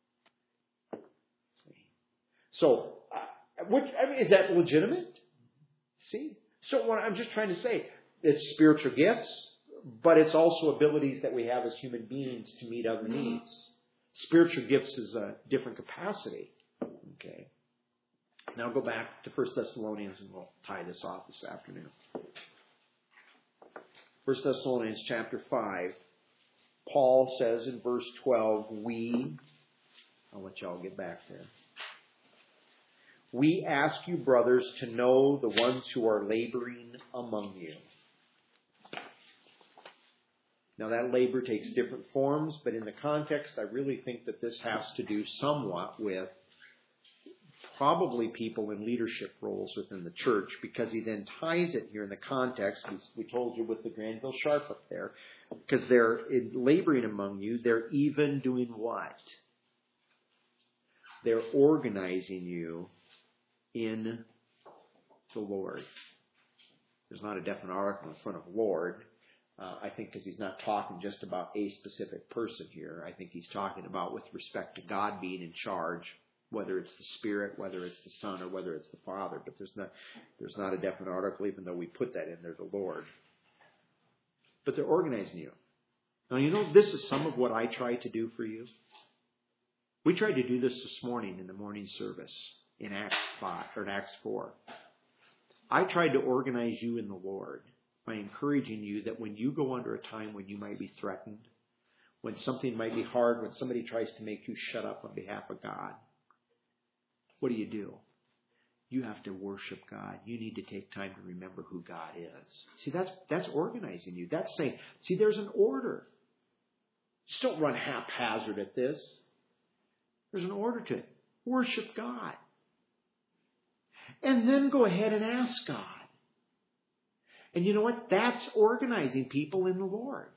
So, uh, which, I mean, is that legitimate? See? So what I'm just trying to say, it's spiritual gifts, but it's also abilities that we have as human beings to meet other needs. Spiritual gifts is a different capacity. Okay. Now go back to First Thessalonians and we'll tie this off this afternoon. First Thessalonians chapter five. Paul says in verse twelve, we, I'll let y'all get back there. We ask you, brothers, to know the ones who are laboring among you. Now that labor takes different forms, but in the context, I really think that this has to do somewhat with probably people in leadership roles within the church, because he then ties it here in the context, we told you with the Granville Sharp up there, because they're laboring among you, they're even doing what? They're organizing you in the Lord. There's not a definite article in front of Lord. Uh, I think because he's not talking just about a specific person here. I think he's talking about with respect to God being in charge, whether it's the Spirit, whether it's the Son, or whether it's the Father. But there's not there's not a definite article, even though we put that in there, the Lord. But they're organizing you. Now, you know, this is some of what I try to do for you. We tried to do this this morning in the morning service in Acts five or in Acts four. I tried to organize you in the Lord by encouraging you that when you go under a time when you might be threatened, when something might be hard, when somebody tries to make you shut up on behalf of God, what do you do? You have to worship God. You need to take time to remember who God is. See, that's that's organizing you. That's saying, see, there's an order. Just don't run haphazard at this. There's an order to it. Worship God. And then go ahead and ask God. And you know what? That's organizing people in the Lord.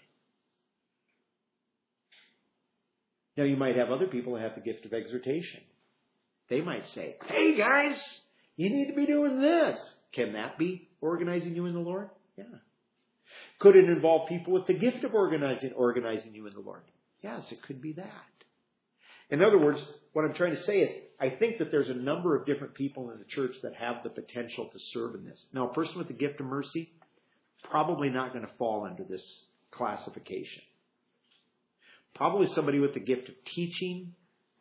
Now, you might have other people who have the gift of exhortation. They might say, hey, guys, you need to be doing this. Can that be organizing you in the Lord? Yeah. Could it involve people with the gift of organizing, organizing you in the Lord? Yes, it could be that. In other words, what I'm trying to say is, I think that there's a number of different people in the church that have the potential to serve in this. Now, a person with the gift of mercy, probably not going to fall under this classification. Probably somebody with the gift of teaching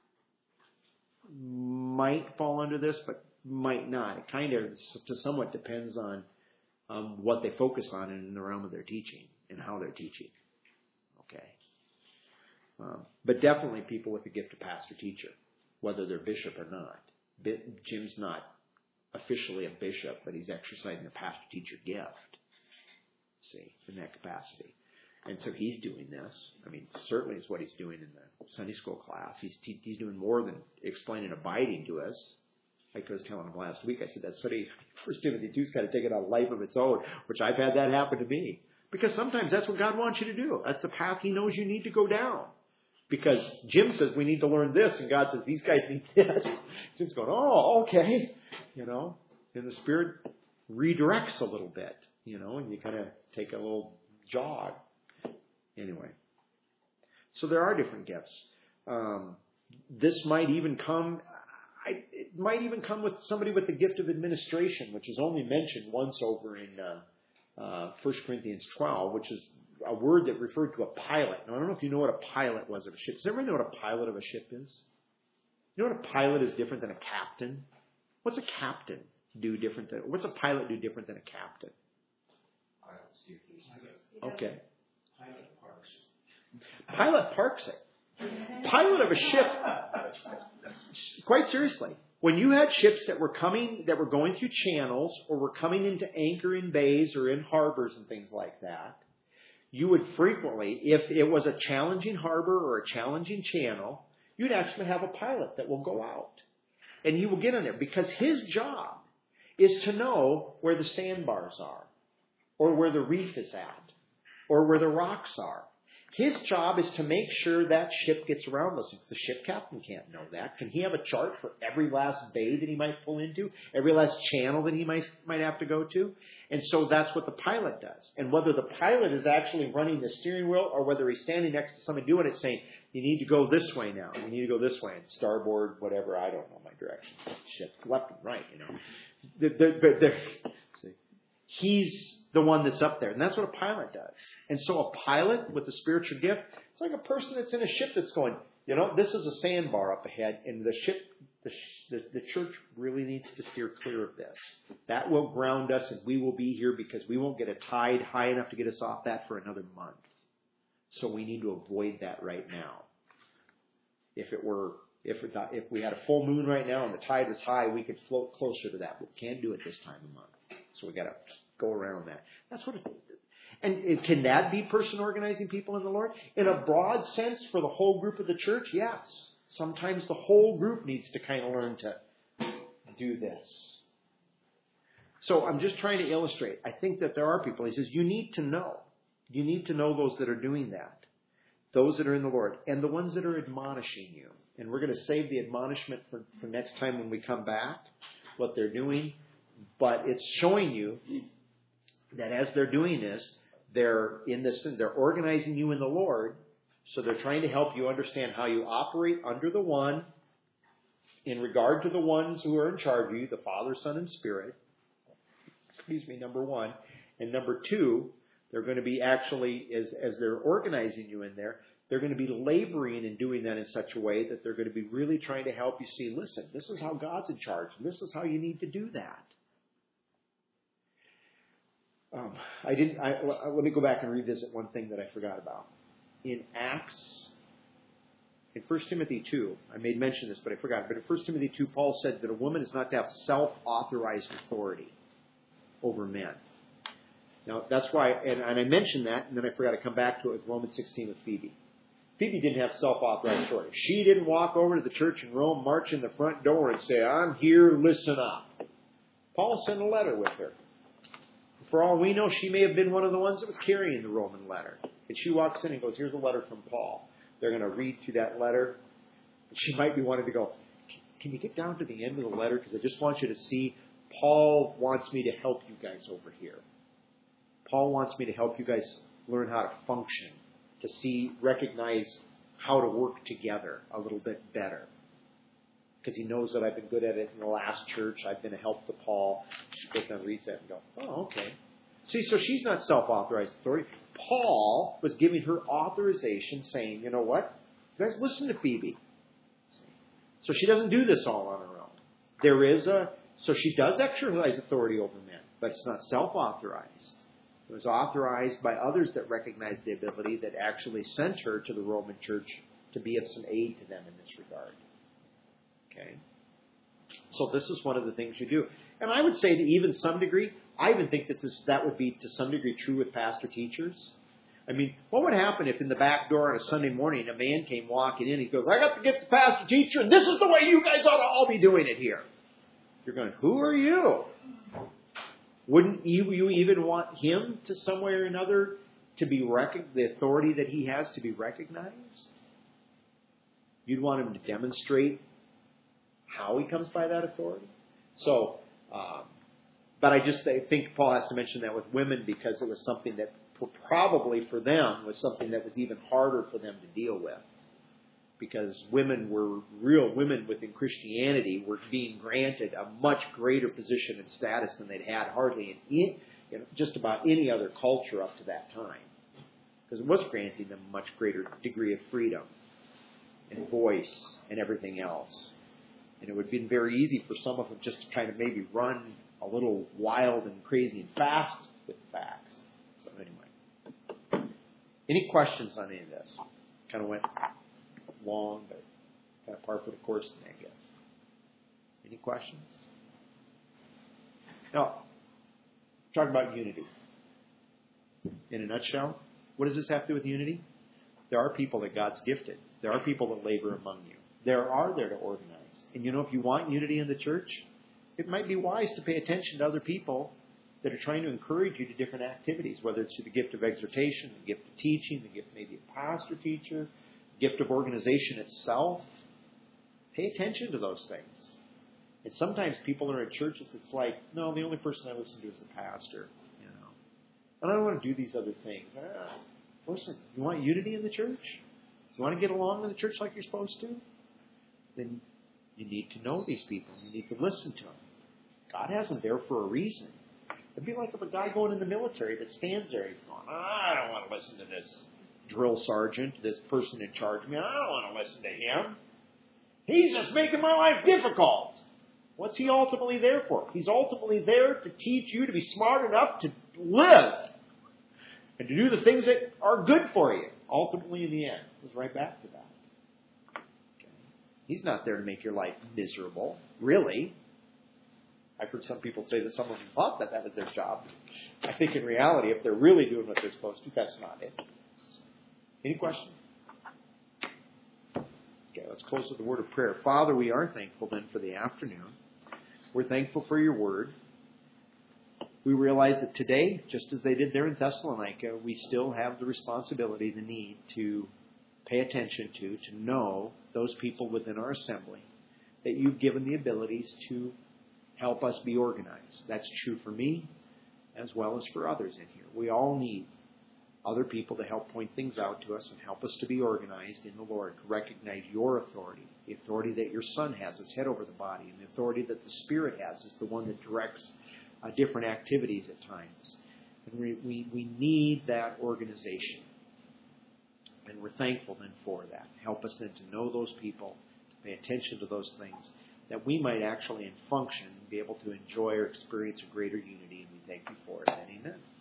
might fall under this, but might not. It kind of to somewhat depends on um, what they focus on in the realm of their teaching and how they're teaching. Okay. Um, but definitely people with the gift of pastor-teacher, whether they're bishop or not. Jim's not officially a bishop, but he's exercising a pastor-teacher gift, see, in that capacity. And so he's doing this. I mean, certainly is what he's doing in the Sunday school class. He's he's doing more than explaining abiding to us. Like I was telling him last week, I said that study, First Timothy two's kind of taken on a life of its own, which I've had that happen to me. Because sometimes that's what God wants you to do. That's the path He knows you need to go down. Because Jim says we need to learn this, and God says these guys need this. Jim's going, oh, okay. You know, and the Spirit redirects a little bit, you know, and you kind of take a little jog. Anyway, so there are different gifts. Um, this might even come, I, it might even come with somebody with the gift of administration, which is only mentioned once over in uh, uh, First Corinthians twelve, which is a word that referred to a pilot. Now, I don't know if you know what a pilot was of a ship. Does everybody know what a pilot of a ship is? You know what a pilot is different than a captain? What's a captain do different than, what's a pilot do different than a captain? Okay. Pilot parks it. Pilot of a ship, quite seriously, when you had ships that were coming, that were going through channels or were coming into anchor in bays or in harbors and things like that, you would frequently, if it was a challenging harbor or a challenging channel, you'd actually have a pilot that will go out. And he will get in there because his job is to know where the sandbars are or where the reef is at or where the rocks are. His job is to make sure that ship gets around those things. The ship captain can't know that. Can he have a chart for every last bay that he might pull into, every last channel that he might might have to go to? And so that's what the pilot does. And whether the pilot is actually running the steering wheel or whether he's standing next to somebody doing it saying, you need to go this way now, you need to go this way, and starboard, whatever, I don't know my direction. Ship, left and right, you know. The, the, the, the, he's the one that's up there. And that's what a pilot does. And so a pilot with a spiritual gift, it's like a person that's in a ship that's going, you know, this is a sandbar up ahead, and the ship, the, the, the church really needs to steer clear of this. That will ground us, and we will be here because we won't get a tide high enough to get us off that for another month. So we need to avoid that right now. If it were, if it, if we had a full moon right now and the tide was high, we could float closer to that, but we can't do it this time of month. So we got to go around that. That's what it, and can that be person organizing people in the Lord? In a broad sense for the whole group of the church, yes. Sometimes the whole group needs to kind of learn to do this. So I'm just trying to illustrate. I think that there are people, he says, you need to know. You need to know those that are doing that. Those that are in the Lord. And the ones that are admonishing you. And we're going to save the admonishment for, for next time when we come back, what they're doing. But it's showing you that as they're doing this, they're in this, they're organizing you in the Lord. So they're trying to help you understand how you operate under the one in regard to the ones who are in charge of you, the Father, Son, and Spirit. Excuse me, number one. And number two, they're going to be actually, as, as they're organizing you in there, they're going to be laboring in doing that in such a way that they're going to be really trying to help you see, listen, this is how God's in charge. And this is how you need to do that. Um, I didn't. I, let me go back and revisit one thing that I forgot about. In Acts, In First Timothy two, I made mention of this, but I forgot. But in First Timothy two, Paul said that a woman is not to have self-authorized authority over men. Now, that's why, and, and I mentioned that, and then I forgot to come back to it with Romans sixteen with Phoebe. Phoebe didn't have self-authorized authority. She didn't walk over to the church in Rome, march in the front door, and say, I'm here, listen up. Paul sent a letter with her. For all we know, she may have been one of the ones that was carrying the Roman letter. And she walks in and goes, here's a letter from Paul. They're going to read through that letter. And she might be wanting to go, can you get down to the end of the letter? Because I just want you to see, Paul wants me to help you guys over here. Paul wants me to help you guys learn how to function, to see, recognize how to work together a little bit better. Because he knows that I've been good at it in the last church. I've been a help to Paul. She goes down and reads that and go, oh, okay. See, so she's not self-authorized authority. Paul was giving her authorization, saying, you know what? You guys listen to Phoebe. So she doesn't do this all on her own. There is a, so she does exercise authority over men, but it's not self-authorized. It was authorized by others that recognized the ability that actually sent her to the Roman church to be of some aid to them in this regard. Okay? So this is one of the things you do. And I would say to even some degree, I even think that this, that would be to some degree true with pastor teachers. I mean, what would happen if in the back door on a Sunday morning a man came walking in and he goes, I got the gift of pastor teacher and this is the way you guys ought to all be doing it here. You're going, who are you? Wouldn't you, you even want him to some way or another to be rec- the authority that he has to be recognized? You'd want him to demonstrate how he comes by that authority. So, um, but I just I think Paul has to mention that with women because it was something that probably for them was something that was even harder for them to deal with. Because women were, real women within Christianity were being granted a much greater position and status than they'd had hardly in, in just about any other culture up to that time. Because it was granting them a much greater degree of freedom and voice and everything else. And it would have been very easy for some of them just to kind of maybe run a little wild and crazy and fast with facts. So anyway. Any questions on any of this? Kind of went long, but kind of par for the course today, I guess. Any questions? Now, talk about unity. In a nutshell, what does this have to do with unity? There are people that God's gifted. There are people that labor among you. There are there to organize. And you know, if you want unity in the church, it might be wise to pay attention to other people that are trying to encourage you to different activities, whether it's through the gift of exhortation, the gift of teaching, the gift maybe of pastor teacher, gift of organization itself. Pay attention to those things. And sometimes people are in churches, it's like, no, the only person I listen to is the pastor. You know, and I don't want to do these other things. Ah, listen, you want unity in the church? You want to get along in the church like you're supposed to? Then you need to know these people. You need to listen to them. God has them there for a reason. It'd be like if a guy going in the military that stands there, he's going, I don't want to listen to this drill sergeant, this person in charge of me. I don't want to listen to him. He's just making my life difficult. What's he ultimately there for? He's ultimately there to teach you to be smart enough to live and to do the things that are good for you. Ultimately, in the end, it goes right back to that. Okay. He's not there to make your life miserable, really. I've heard some people say that some of them thought that that was their job. I think in reality, if they're really doing what they're supposed to, that's not it. Any questions? Okay, let's close with a word of prayer. Father, we are thankful then for the afternoon. We're thankful for your word. We realize that today, just as they did there in Thessalonica, we still have the responsibility, the need to pay attention to, to know those people within our assembly that you've given the abilities to help us be organized. That's true for me as well as for others in here. We all need other people to help point things out to us and help us to be organized in the Lord, to recognize your authority, the authority that your Son has as head over the body, and the authority that the Spirit has as the one that directs uh, different activities at times. And we, we, we need that organization. And we're thankful then for that. Help us then to know those people, to pay attention to those things, that we might actually in function be able to enjoy or experience a greater unity, and we thank you for it. And amen.